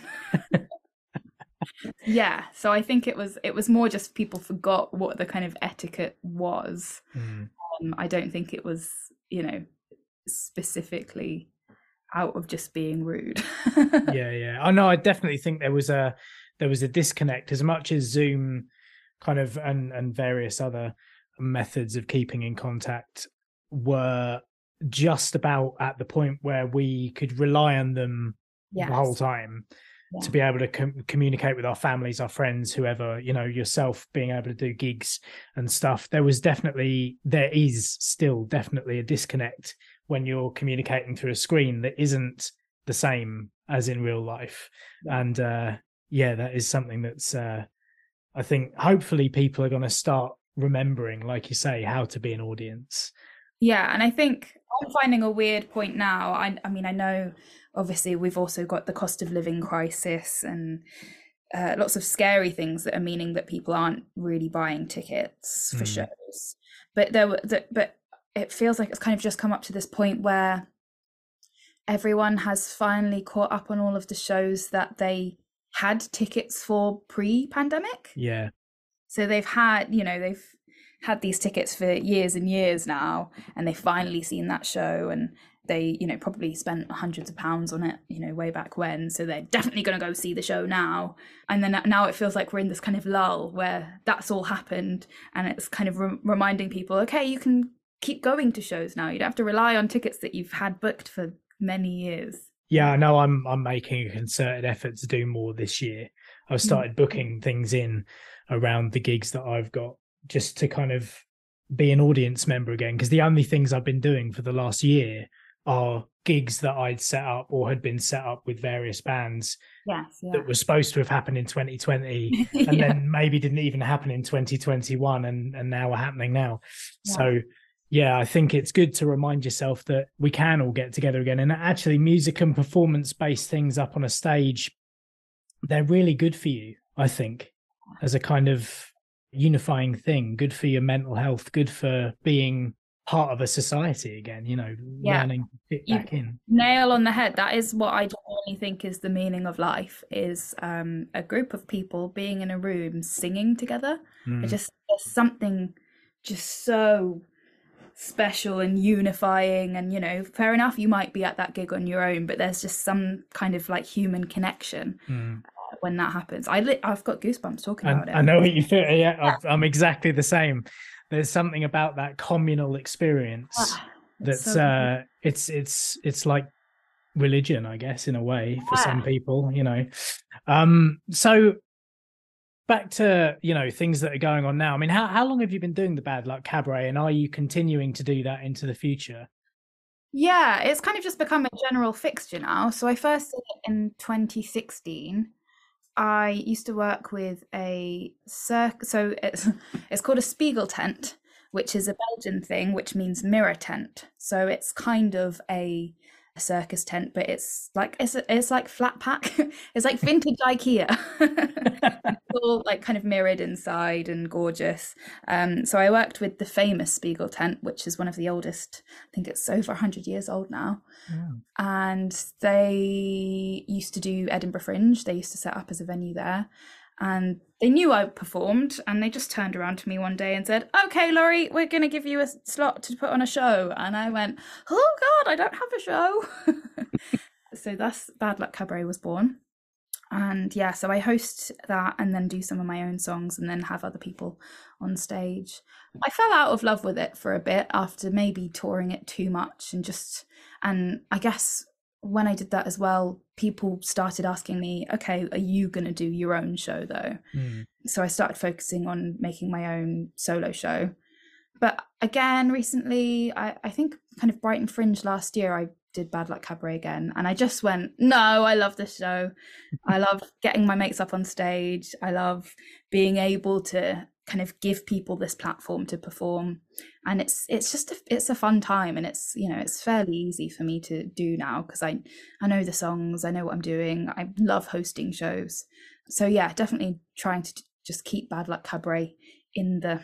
Yeah, so I think it was more just people forgot what the kind of etiquette was. I don't think it was, specifically out of just being rude. Yeah. I know. I definitely think there was a disconnect, as much as Zoom kind of and various other methods of keeping in contact were just about at the point where we could rely on them the whole time to be able to communicate with our families, our friends, whoever, yourself being able to do gigs and stuff. There is still definitely a disconnect when you're communicating through a screen that isn't the same as in real life. And that is something that's I think hopefully people are going to start remembering, like you say, how to be an audience. Yeah, and I think I'm finding a weird point now. I mean, I know obviously we've also got the cost of living crisis and lots of scary things that are meaning that people aren't really buying tickets for shows. But but it feels like it's kind of just come up to this point where everyone has finally caught up on all of the shows that they had tickets for pre-pandemic. Yeah. So they've had these tickets for years and years now, and they've finally seen that show, and they, probably spent hundreds of pounds on it, way back when. So they're definitely going to go see the show now. And then now it feels like we're in this kind of lull where that's all happened, and it's kind of reminding people, okay, you can keep going to shows now. You don't have to rely on tickets that you've had booked for many years. Yeah, I know I'm making a concerted effort to do more this year. I've started booking things in around the gigs that I've got, just to kind of be an audience member again, because the only things I've been doing for the last year are gigs that I'd set up or had been set up with various bands that were supposed to have happened in 2020 and then maybe didn't even happen in 2021 and now are happening now. So yeah, I think it's good to remind yourself that we can all get together again. And actually, music and performance-based things up on a stage, they're really good for you, I think, as a kind of unifying thing. Good for your mental health, good for being part of a society again, learning to fit back in. Nail on the head. That is what I genuinely think is the meaning of life, is a group of people being in a room singing together. There's something just so special and unifying, and fair enough, you might be at that gig on your own, but there's just some kind of like human connection when that happens. I've got goosebumps talking about it. I know what you feel. Yeah, I'm exactly the same. There's something about that communal experience that's it's like religion, I guess, in a way, for some people, so back to things that are going on now. I mean, how long have you been doing the Bad Luck Cabaret, and are you continuing to do that into the future? Yeah, it's kind of just become a general fixture now. So I first did it in 2016. I used to work with a circus, so it's called a Spiegel tent, which is a Belgian thing, which means mirror tent. So it's kind of a circus tent, but it's like flat pack. It's like vintage IKEA. It's all like kind of mirrored inside and gorgeous. So I worked with the famous Spiegel tent, which is one of the oldest. I think it's over 100 years old now. And they used to do Edinburgh Fringe. They used to set up as a venue there, and they knew I performed, and they just turned around to me one day and said, okay, Laurie, we're going to give you a slot to put on a show. And I went, oh God, I don't have a show. So that's Bad Luck Cabaret was born. And yeah, so I host that and then do some of my own songs and then have other people on stage. I fell out of love with it for a bit after maybe touring it too much, and I guess when I did that as well, people started asking me, okay, are you going to do your own show though? So I started focusing on making my own solo show. But again, recently, I think kind of Brighton Fringe last year, I did Bad Luck Cabaret again. And I just went, no, I love this show. I love getting my mates up on stage. I love being able to kind of give people this platform to perform. And it's a fun time. And it's fairly easy for me to do now because I know the songs, I know what I'm doing. I love hosting shows. So yeah, definitely trying to just keep Bad Luck Cabaret in the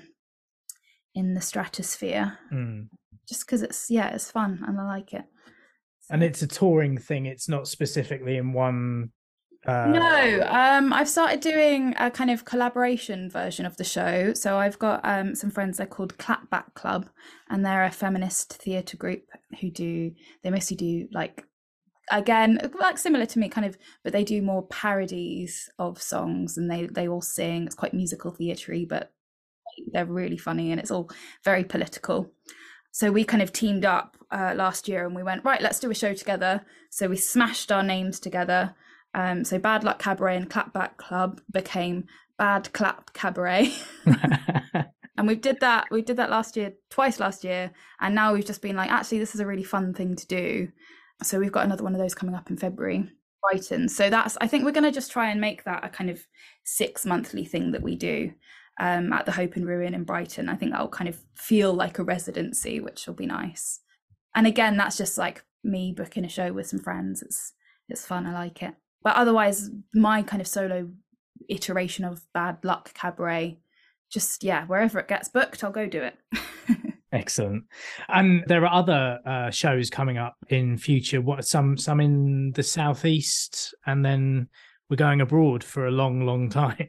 stratosphere, just because it's fun and I like it. So. And it's a touring thing, it's not specifically in one No, I've started doing a kind of collaboration version of the show. So I've got some friends, they're called Clapback Club, and they're a feminist theatre group they mostly do like, again, like similar to me kind of, but they do more parodies of songs, and they all sing. It's quite musical theatre-y, but they're really funny, and it's all very political. So we kind of teamed up last year and we went, right, let's do a show together. So we smashed our names together. So Bad Luck Cabaret and Clapback Club became Bad Clap Cabaret. And we did that twice last year. And now we've just been like, actually, this is a really fun thing to do. So we've got another one of those coming up in February, Brighton. So I think we're going to just try and make that a kind of 6 monthly thing that we do. At the Hope and Ruin in Brighton. I think that'll kind of feel like a residency, which will be nice. And again, that's just like me booking a show with some friends. It's fun, I like it. But otherwise, my kind of solo iteration of Bad Luck Cabaret, just wherever it gets booked, I'll go do it. Excellent. And there are other shows coming up in future. What some in the southeast, and then we're going abroad for a long, long time.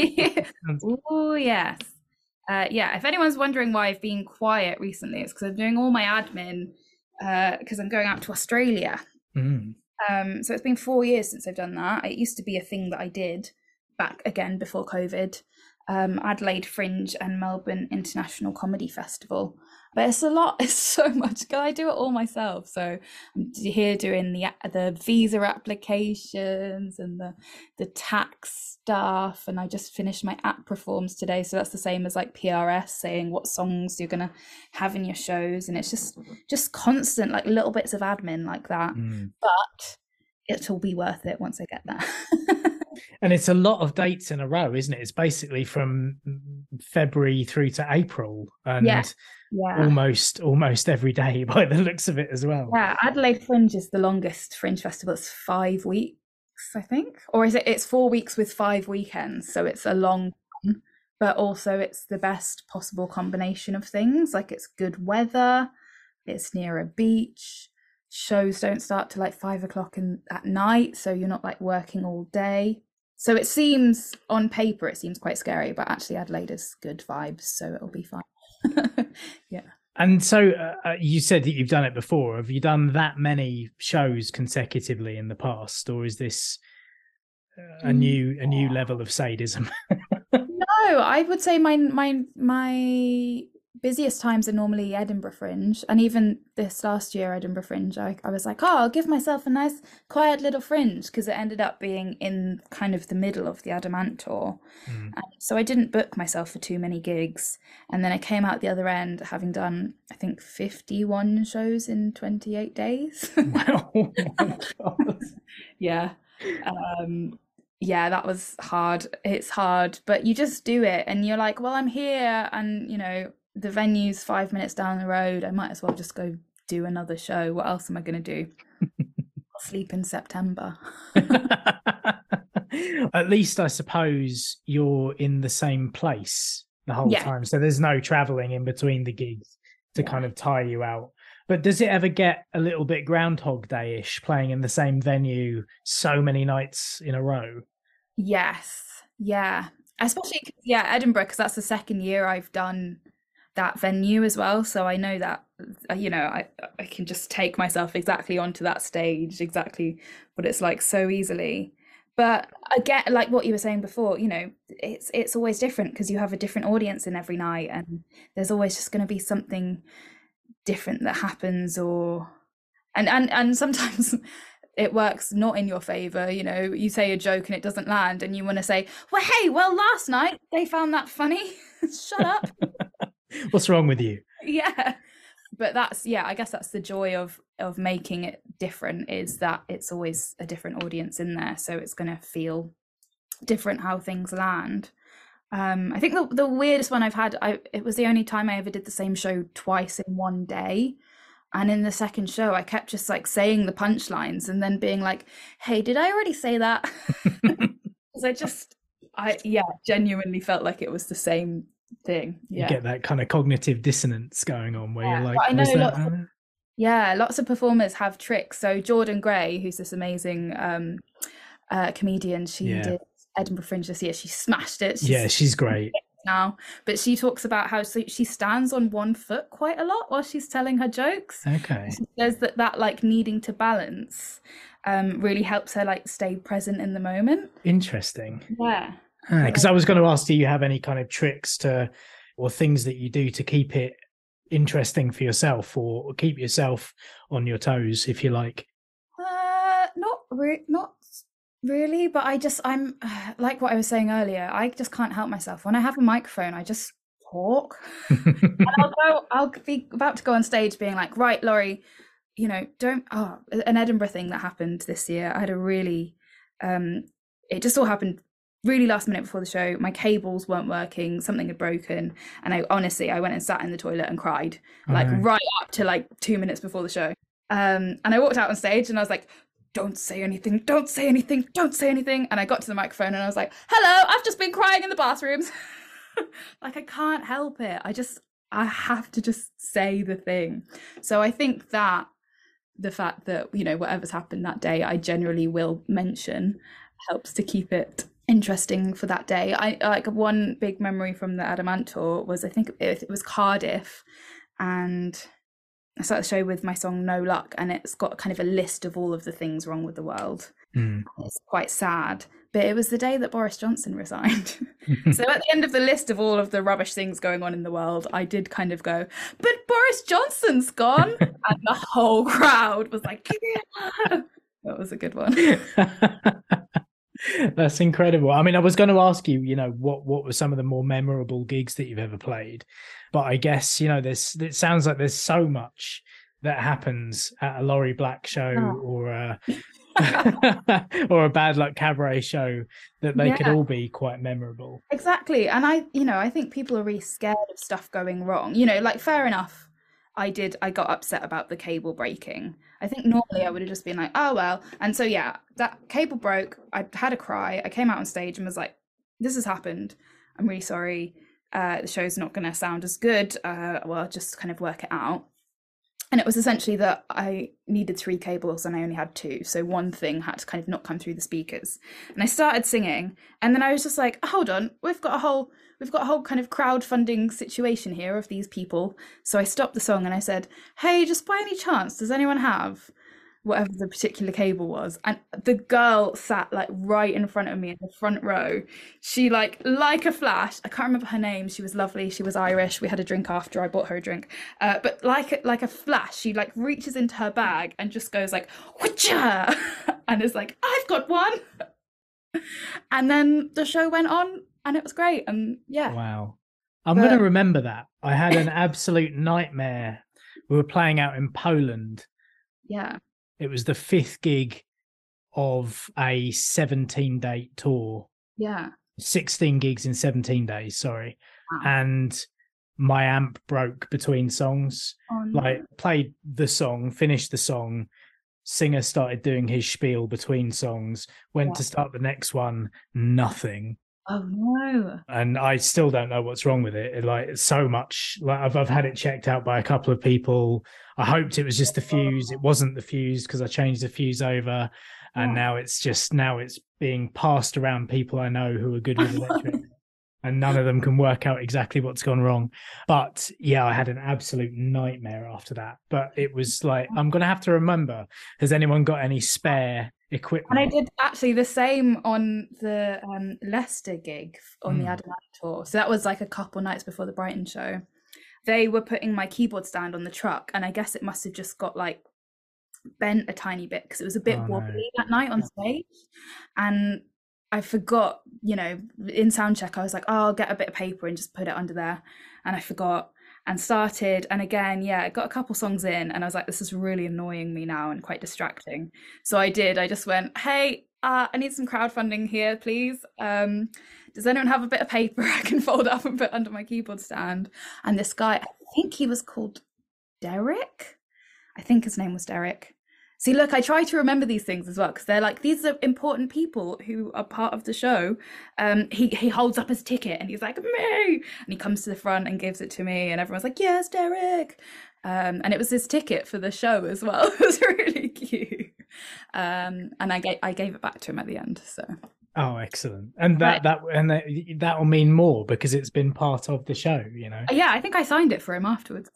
Oh yes, yeah. If anyone's wondering why I've been quiet recently, it's because I'm doing all my admin because I'm going out to Australia. Mm. So it's been 4 years since I've done that. It used to be a thing that I did back again before COVID. Adelaide Fringe and Melbourne International Comedy Festival. But it's a lot, it's so much. I do it all myself. So I'm here doing the visa applications and the tax stuff. And I just finished my APRA forms today. So that's the same as like PRS, saying what songs you're going to have in your shows. And it's just constant, like little bits of admin like that. But it'll be worth it once I get there. And it's a lot of dates in a row, isn't it? It's basically from February through to April, and almost every day by the looks of it as well. Yeah, Adelaide Fringe is the longest Fringe festival. It's 5 weeks, I think, or is it? It's 4 weeks with 5 weekends, so it's a long one, but also it's the best possible combination of things. Like it's good weather, it's near a beach. Shows don't start till like 5 o'clock at night, so you're not like working all day. So it seems on paper it seems quite scary, but actually Adelaide is good vibes, so it'll be fine. Yeah. And so you said that you've done it before. Have you done that many shows consecutively in the past, or is this a new level of sadism? No, I would say my busiest times are normally Edinburgh Fringe, and even this last year Edinburgh Fringe I was like, I'll give myself a nice quiet little fringe, because it ended up being in kind of the middle of the Adamant tour. So I didn't book myself for too many gigs, and then I came out the other end having done I think 51 shows in 28 days. Wow. Oh my God. Yeah. Yeah, that was hard. It's hard, but you just do it and you're like, well, I'm here, and you know the venue's 5 minutes down the road. I might as well just go do another show. What else am I going to do? I'll sleep in September. At least I suppose you're in the same place the whole time. So there's no traveling in between the gigs to kind of tire you out. But does it ever get a little bit Groundhog Day-ish, playing in the same venue so many nights in a row? Yes. Yeah. Especially, Edinburgh, because that's the second year I've done that venue as well, so I know that I can just take myself exactly onto that stage, exactly what it's like so easily. But again, like what you were saying before, it's always different because you have a different audience in every night, and there's always just going to be something different that happens, and sometimes it works not in your favor. You say a joke and it doesn't land, and you want to say, well, last night they found that funny. Shut up. What's wrong with you? Yeah, but I guess that's the joy of making it different, is that it's always a different audience in there, so it's going to feel different how things land. I think the weirdest one I've had, it was the only time I ever did the same show twice in one day, and in the second show I kept just like saying the punchlines and then being like, hey, did I already say that? Because I genuinely felt like it was the same thing. You get that kind of cognitive dissonance going on where you're like, I know lots of performers have tricks. So Jordan Gray, who's this amazing comedian, she did Edinburgh Fringe this year. She smashed it. She's great now, but she talks about how she stands on one foot quite a lot while she's telling her jokes. Okay. She says that like needing to balance really helps her like stay present in the moment. Interesting. Yeah. Because I was going to ask, do you have any kind of tricks or things that you do to keep it interesting for yourself, or keep yourself on your toes, if you like? Not really, but I'm like what I was saying earlier. I just can't help myself. When I have a microphone, I just talk. And I'll be about to go on stage, being like, right, Laurie, an Edinburgh thing that happened this year. I had a really, it just all happened really last minute before the show. My cables weren't working, something had broken, and I went and sat in the toilet and cried right up to like 2 minutes before the show. And I walked out on stage and I was like, don't say anything, don't say anything, don't say anything. And I got to the microphone and I was like, hello, I've just been crying in the bathrooms. Like, I can't help it. I have to just say the thing. So I think that the fact that, you know, whatever's happened that day, I generally will mention, helps to keep it interesting for that day. I like one big memory from the Adamant tour was, I think it was Cardiff, and I started the show with my song No Luck, and it's got kind of a list of all of the things wrong with the world. It's quite sad, but it was the day that Boris Johnson resigned. So at the end of the list of all of the rubbish things going on in the world, I did kind of go, but Boris Johnson's gone. And the whole crowd was like, yeah. That was a good one. That's incredible. I mean, I was going to ask you, you know, what were some of the more memorable gigs that you've ever played? But I guess, you know, it sounds like there's so much that happens at a Laurie Black show or or a Bad Luck Cabaret show that they could all be quite memorable. Exactly. And I think people are really scared of stuff going wrong. You know, like, fair enough. I got upset about the cable breaking. I think normally I would have just been like, oh, well. And so, yeah, that cable broke. I had a cry. I came out on stage and was like, this has happened. I'm really sorry. The show's not going to sound as good. Well, just kind of work it out. And it was essentially that I needed 3 cables and I only had 2. So one thing had to kind of not come through the speakers. And I started singing, and then I was just like, hold on, we've got a whole kind of crowdfunding situation here of these people. So I stopped the song and I said, hey, just by any chance, does anyone have whatever the particular cable was? And the girl sat like right in front of me in the front row. She like a flash, I can't remember her name, she was lovely, she was Irish, we had a drink after, I bought her a drink, but like a flash, she like reaches into her bag and just goes like whatcha, and is like, I've got one. And then the show went on and it was great. And yeah, wow, I'm going to remember that. I had an absolute nightmare. We were playing out in Poland. Yeah, it was the 5th gig of a 17-day tour. Yeah. 16 gigs in 17 days, sorry. Wow. And my amp broke between songs. Oh, no. Like, played the song, finished the song, singer started doing his spiel between songs, went to start the next one, nothing. Oh no. And I still don't know what's wrong with it. Like, so much, like I've had it checked out by a couple of people. I hoped it was just the fuse. It wasn't the fuse because I changed the fuse over, and now it's being passed around people I know who are good with electric, and none of them can work out exactly what's gone wrong. But yeah, I had an absolute nightmare after that. But it was like, I'm going to have to remember, has anyone got any spare equipment? And I did actually the same on the Leicester gig on the Adamant tour. So that was like a couple nights before the Brighton show. They were putting my keyboard stand on the truck, and I guess it must have just got like bent a tiny bit because it was a bit wobbly that night on stage. And I forgot, you know, in sound check, I was like, oh, I'll get a bit of paper and just put it under there. And I forgot and started. And again, I got a couple songs in and I was like, this is really annoying me now and quite distracting. So I just went, hey, I need some crowdfunding here, please. Does anyone have a bit of paper I can fold up and put under my keyboard stand? And this guy, I think he was called Derek. I think his name was Derek. See, look, I try to remember these things as well, because they're like, these are important people who are part of the show. He holds up his ticket and he's like, me! And he comes to the front and gives it to me, and everyone's like, yes, Derek! And it was his ticket for the show as well. It was really cute. And I gave it back to him at the end, so. Oh, excellent. And that will mean more because it's been part of the show, you know? Yeah, I think I signed it for him afterwards.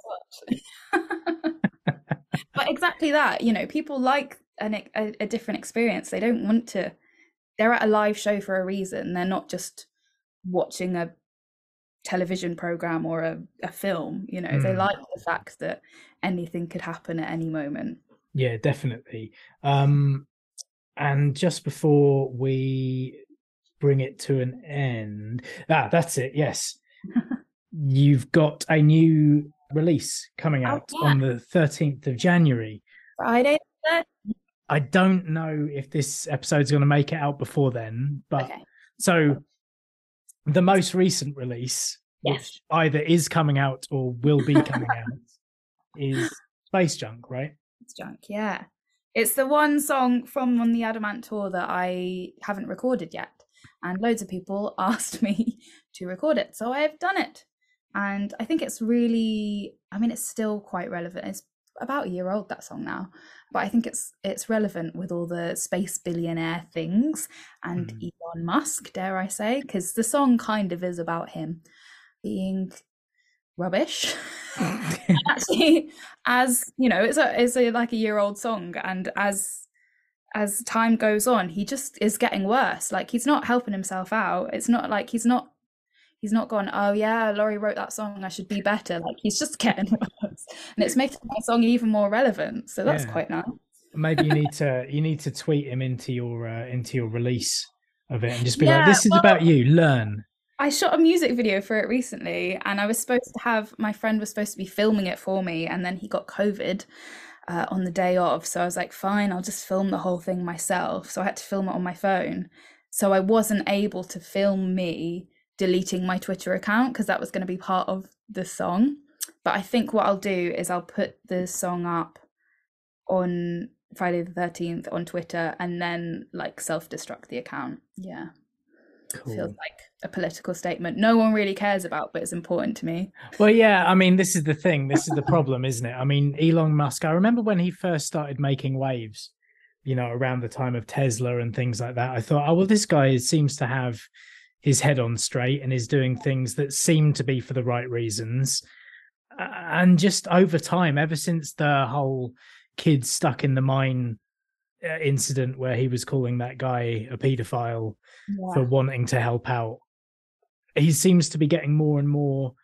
But exactly that, you know, people like a different experience. They don't want to, they're at a live show for a reason. They're not just watching a television program or a film, you know. They like the fact that anything could happen at any moment. Yeah, definitely. And just before we bring it to an end, that's it, yes. You've got a new release coming out on the 13th of January. Friday. I don't know if this episode's going to make it out before then, but so the most recent release, which either is coming out or will be coming out, is Space Junk, right? Space Junk, yeah. It's the one song from on the Adamant tour that I haven't recorded yet, and loads of people asked me to record it, so I have done it. And I think it's really, I mean, it's still quite relevant. It's about a year old, that song now, but I think it's relevant with all the space billionaire things and Elon Musk, dare I say, because the song kind of is about him being rubbish. Actually, as you know, it's a like a year old song, and as time goes on, he just is getting worse. Like, he's not helping himself out. It's not like he's not gone, oh yeah, Laurie wrote that song, I should be better. Like, he's just getting worse, and it's making my song even more relevant. So that's quite nice. Maybe you need to tweet him into your release of it and just be like, this is about you. Learn. I shot a music video for it recently, and I was supposed to have, my friend was supposed to be filming it for me, and then he got COVID on the day of. So I was like, fine, I'll just film the whole thing myself. So I had to film it on my phone. So I wasn't able to film me deleting my Twitter account, because that was going to be part of the song. But I think what I'll do is I'll put the song up on Friday the 13th on Twitter, and then like self-destruct the account. Yeah. Cool. Feels like a political statement no one really cares about, but it's important to me. Well, yeah, I mean, this is the thing. This is the problem, isn't it? I mean, Elon Musk, I remember when he first started making waves, you know, around the time of Tesla and things like that. I thought, oh, well, this guy seems to have his head on straight and is doing things that seem to be for the right reasons. And just over time, ever since the whole kid stuck in the mine incident where he was calling that guy a paedophile for wanting to help out, he seems to be getting more and more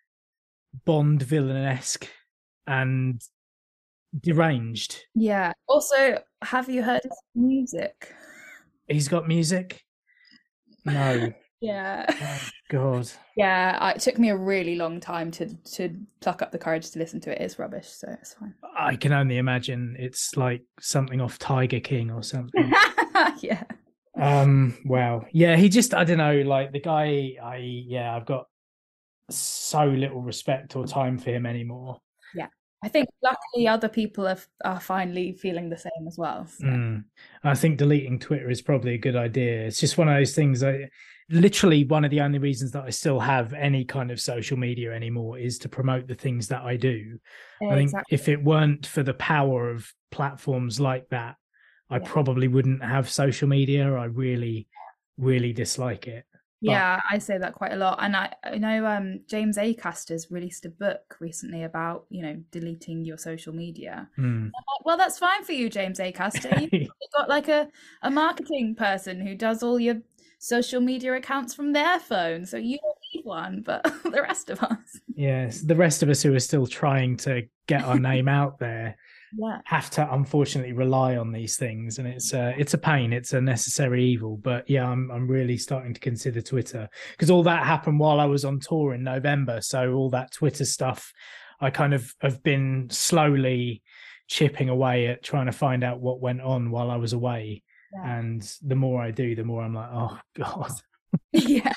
Bond villain-esque and deranged. Yeah. Also, have you heard his music? He's got music? No. Yeah. Oh, God. Yeah, it took me a really long time to pluck up the courage to listen to it. It's rubbish, so it's fine. I can only imagine it's like something off Tiger King or something. Yeah. Wow. Yeah, he just, I don't know, like the guy, I've got so little respect or time for him anymore. Yeah. I think luckily other people are finally feeling the same as well. So. I think deleting Twitter is probably a good idea. It's just one of those things. Literally one of the only reasons that I still have any kind of social media anymore is to promote the things that I do. I think if it weren't for the power of platforms like that, I probably wouldn't have social media. I really, really dislike it. Yeah, I say that quite a lot. And I know James Acaster's released a book recently about, you know, deleting your social media. I'm like, well, that's fine for you, James Acaster. You've got like a marketing person who does all your social media accounts from their phone, so you don't need one, but the rest of us. Yes, the rest of us who are still trying to get our name out there have to unfortunately rely on these things, and it's a pain. It's a necessary evil. But yeah, I'm really starting to consider Twitter, because all that happened while I was on tour in November, so all that Twitter stuff I kind of have been slowly chipping away at trying to find out what went on while I was away. And the more I do, the more I'm like, oh God. Yeah.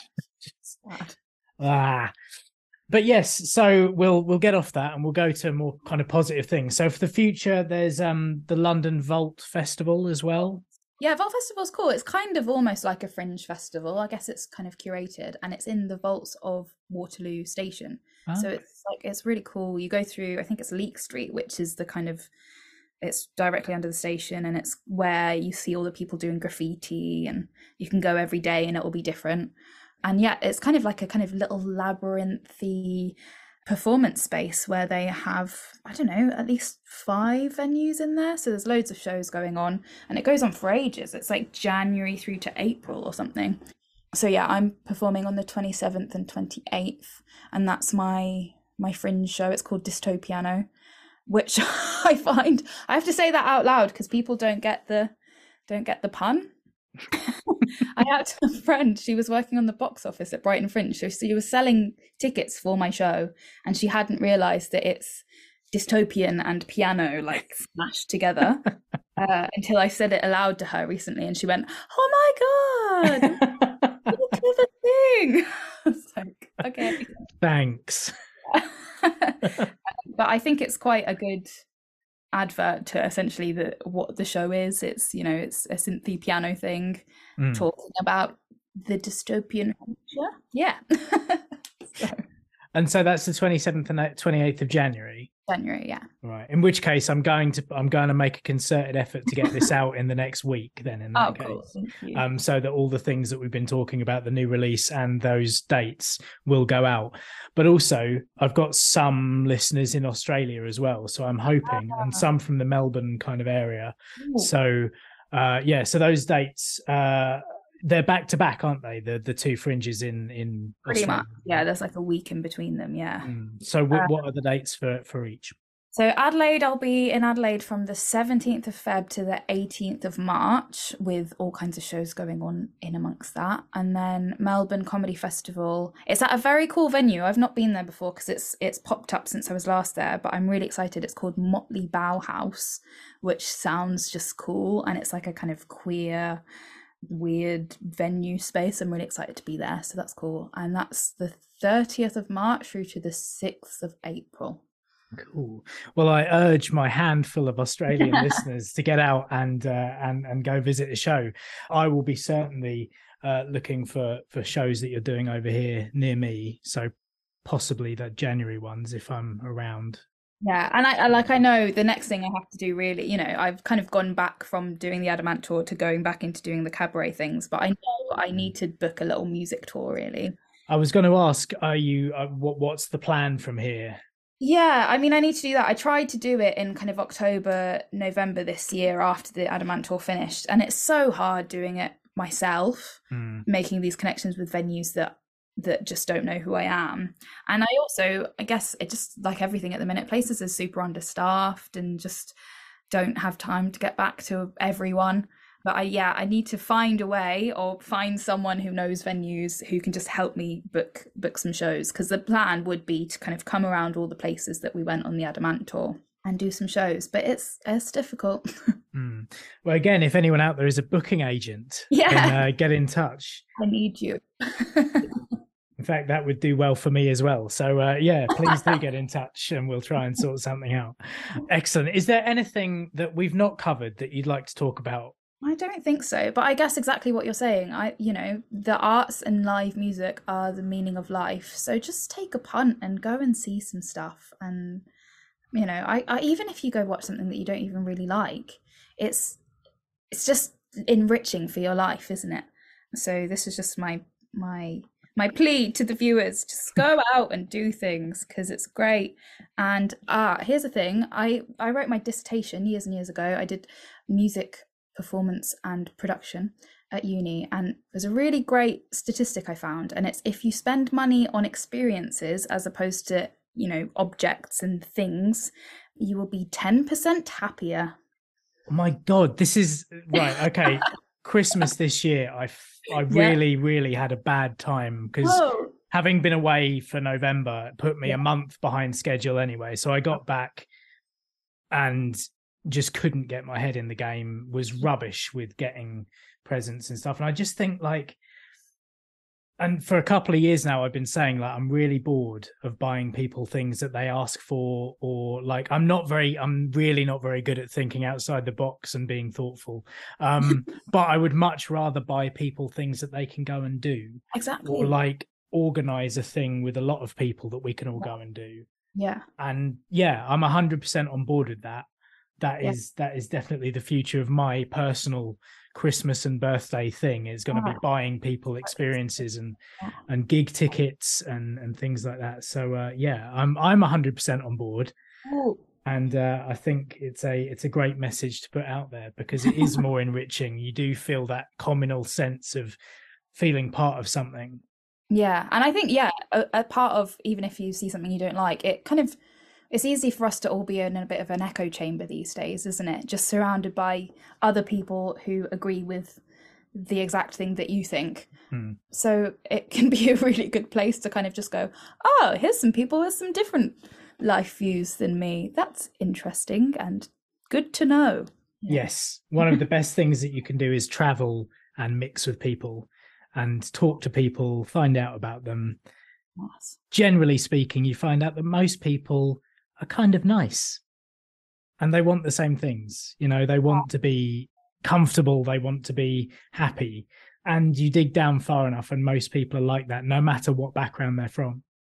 But yes, so we'll get off that and we'll go to more kind of positive things. So for the future, there's the London Vault Festival as well. Yeah, Vault Festival's cool. It's kind of almost like a fringe festival. I guess it's kind of curated, and it's in the vaults of Waterloo Station. So it's really cool. You go through, I think it's Leek Street, which is the kind of, it's directly under the station, and it's where you see all the people doing graffiti, and you can go every day and it will be different. And yeah, it's kind of like a kind of little labyrinthy performance space where they have, I don't know, at least 5 venues in there. So there's loads of shows going on, and it goes on for ages. It's like January through to April or something. So yeah, I'm performing on the 27th and 28th, and that's my fringe show. It's called Dystopiano, which I find, I have to say that out loud because people don't get the pun. I had a friend, she was working on the box office at Brighton Fringe, so she was selling tickets for my show, and she hadn't realised that it's dystopian and piano like smashed together until I said it aloud to her recently, and she went, "Oh my God, what a clever thing!" I was like, okay, thanks. But I think it's quite a good advert to essentially what the show is. It's, you know, it's a synthy piano thing talking about the dystopian future. Yeah. And so that's the 27th and 28th of January. January, yeah. Right. In which case, I'm going to make a concerted effort to get this out in the next week. Then, in that case, cool. Thank you. So that all the things that we've been talking about, the new release and those dates, will go out. But also, I've got some listeners in Australia as well, so I'm hoping, and some from the Melbourne kind of area. Ooh. So, so those dates. They're back to back, aren't they? The two fringes in pretty Australia. much. Yeah, there's like a week in between them. Yeah. So what are the dates for each? So Adelaide, I'll be in Adelaide from the 17th of Feb to the 18th of March, with all kinds of shows going on in amongst that. And then Melbourne Comedy Festival. It's at a very cool venue. I've not been there before because it's popped up since I was last there, but I'm really excited. It's called Motley Bauhaus, which sounds just cool, and it's like a kind of queer, weird venue space. I'm really excited to be there, so that's cool. And that's the 30th of March through to the 6th of April. Cool. Well, I urge my handful of Australian listeners to get out and go visit a show. I will be certainly looking for shows that you're doing over here near me, so possibly the January ones if I'm around. Yeah, and I know the next thing I have to do, really, I've kind of gone back from doing the Adamant tour to going back into doing the cabaret things, but I know I need to book a little music tour, really. I was going to ask, are you what's the plan from here? Yeah, I mean, I need to do that. I tried to do it in kind of October, November this year after the Adamant tour finished, and it's so hard doing it myself, making these connections with venues that just don't know who I am. And I guess it just, like everything at the minute, places are super understaffed and just don't have time to get back to everyone. But I need to find a way, or find someone who knows venues who can just help me book some shows, because the plan would be to kind of come around all the places that we went on the Adamant tour and do some shows, but it's difficult. Well, again, if anyone out there is a booking agent, then get in touch. I need you. In fact, that would do well for me as well. So, please do get in touch and we'll try and sort something out. Excellent. Is there anything that we've not covered that you'd like to talk about? I don't think so, but I guess exactly what you're saying. The arts and live music are the meaning of life. So just take a punt and go and see some stuff. And, I even if you go watch something that you don't even really like, it's just enriching for your life, isn't it? So this is just my plea to the viewers: just go out and do things, because it's great. And here's the thing: I wrote my dissertation years and years ago. I did music performance and production at uni, and there's a really great statistic I found, and it's if you spend money on experiences as opposed to objects and things, you will be 10% happier. Oh my god, this is right. Okay. Christmas this year, I really had a bad time, because having been away for November, it put me a month behind schedule anyway. So I got back and just couldn't get my head in the game, was rubbish with getting presents and stuff. And I just think, and for a couple of years now, I've been saying, I'm really bored of buying people things that they ask for, or I'm really not very good at thinking outside the box and being thoughtful. But I would much rather buy people things that they can go and do. Exactly. Or organize a thing with a lot of people that we can all go and do. Yeah. And I'm 100% on board with that. That is definitely the future of my personal Christmas and birthday thing. Is going to be buying people experiences and gig tickets and things like that. So I'm 100% on board. Ooh. And I think it's a great message to put out there, because it is more enriching. You do feel that communal sense of feeling part of something. Yeah, and I think a part of, even if you see something you don't like, it's easy for us to all be in a bit of an echo chamber these days, isn't it? Just surrounded by other people who agree with the exact thing that you think. So it can be a really good place to kind of just go, here's some people with some different life views than me. That's interesting and good to know. Yes. One of the best things that you can do is travel and mix with people and talk to people, find out about them. Yes. Generally speaking, you find out that most people are kind of nice and they want the same things. They want to be comfortable, they want to be happy, and you dig down far enough and most people are like that, no matter what background they're from.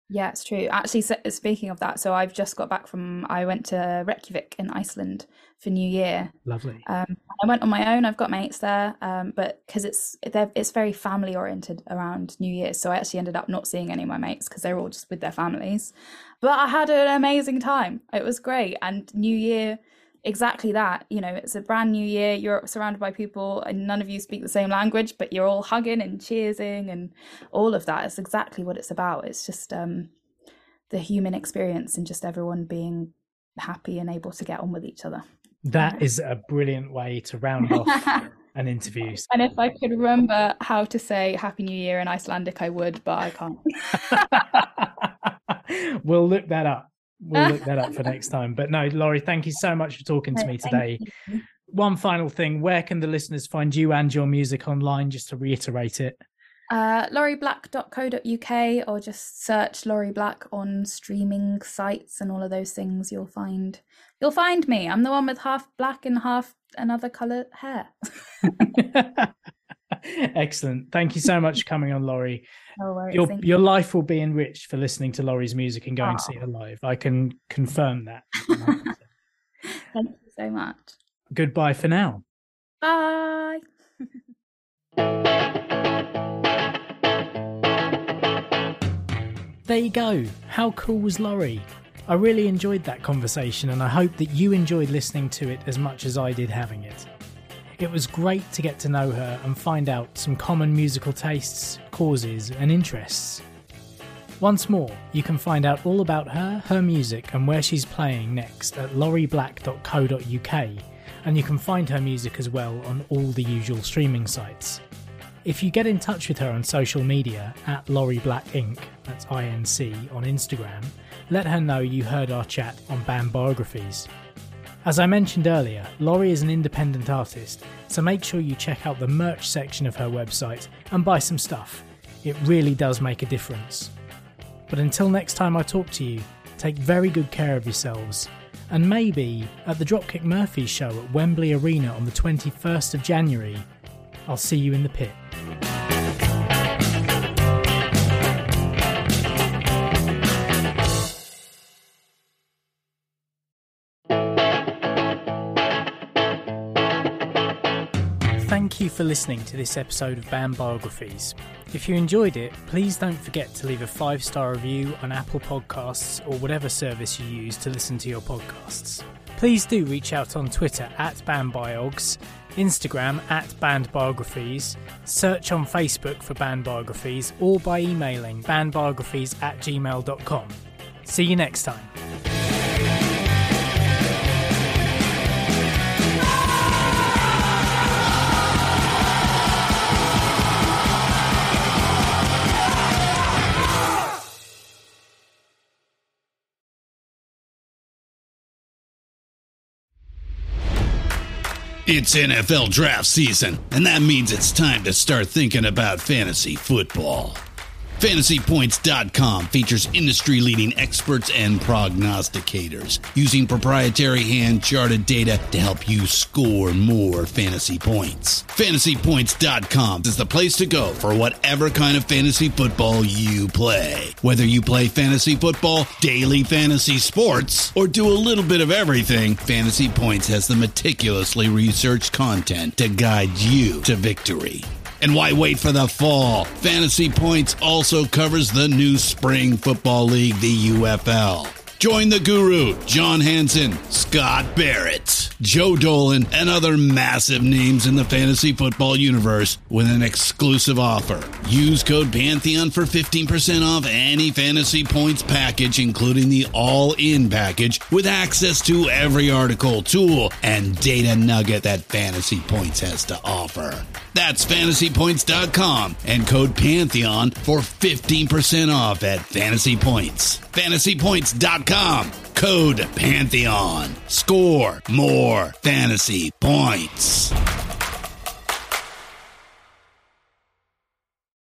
Yeah, it's true. Actually, speaking of that, so I've just got back I went to Reykjavik in Iceland for New Year. Lovely. I went on my own. I've got mates there, but because it's very family oriented around New Year, so I actually ended up not seeing any of my mates because they were all just with their families. But I had an amazing time. It was great. And New Year, exactly that. You know, it's a brand new year. You're surrounded by people, and none of you speak the same language, but you're all hugging and cheersing and all of that. It's exactly what it's about. It's just the human experience and just everyone being happy and able to get on with each other. That is a brilliant way to round off an interview. And if I could remember how to say Happy New Year in Icelandic, I would, but I can't. We'll look that up. We'll look that up for next time. But no, Laurie, thank you so much for talking to me today. One final thing, where can the listeners find you and your music online, just to reiterate it? laurieblack.co.uk, or just search Laurie Black on streaming sites and all of those things. You'll find me. I'm the one with half black and half another colour hair. Excellent. Thank you so much for coming on, Laurie. No worries, your life will be enriched for listening to Laurie's music and going to see her live. I can confirm that. Thank you so much. Goodbye for now. Bye. There you go. How cool was Laurie? I really enjoyed that conversation, and I hope that you enjoyed listening to it as much as I did having it. It was great to get to know her and find out some common musical tastes, causes and interests. Once more, you can find out all about her music and where she's playing next at laurieblack.co.uk, and you can find her music as well on all the usual streaming sites. If you get in touch with her on social media at Laurie Black Inc., that's INC, on Instagram, let her know you heard our chat on Band Biographies. As I mentioned earlier, Laurie is an independent artist, so make sure you check out the merch section of her website and buy some stuff. It really does make a difference. But until next time I talk to you, take very good care of yourselves, and maybe at the Dropkick Murphys show at Wembley Arena on the 21st of January, I'll see you in the pit. Thank you for listening to this episode of Band Biographies. If you enjoyed it, please don't forget to leave a 5-star review on Apple Podcasts or whatever service you use to listen to your podcasts. Please do reach out on Twitter at BandBiogs, Instagram at BandBiographies, search on Facebook for Band Biographies, or by emailing bandbiographies@gmail.com. See you next time. It's NFL draft season, and that means it's time to start thinking about fantasy football. FantasyPoints.com features industry-leading experts and prognosticators using proprietary hand-charted data to help you score more fantasy points. FantasyPoints.com is the place to go for whatever kind of fantasy football you play. Whether you play fantasy football, daily fantasy sports, or do a little bit of everything, Fantasy Points has the meticulously researched content to guide you to victory. And why wait for the fall? Fantasy Points also covers the new spring football league, the UFL. Join the guru, John Hansen, Scott Barrett, Joe Dolan, and other massive names in the fantasy football universe with an exclusive offer. Use code Pantheon for 15% off any Fantasy Points package, including the all-in package, with access to every article, tool, and data nugget that Fantasy Points has to offer. That's FantasyPoints.com and code Pantheon for 15% off at Fantasy Points. FantasyPoints.com, code Pantheon. Score more fantasy points.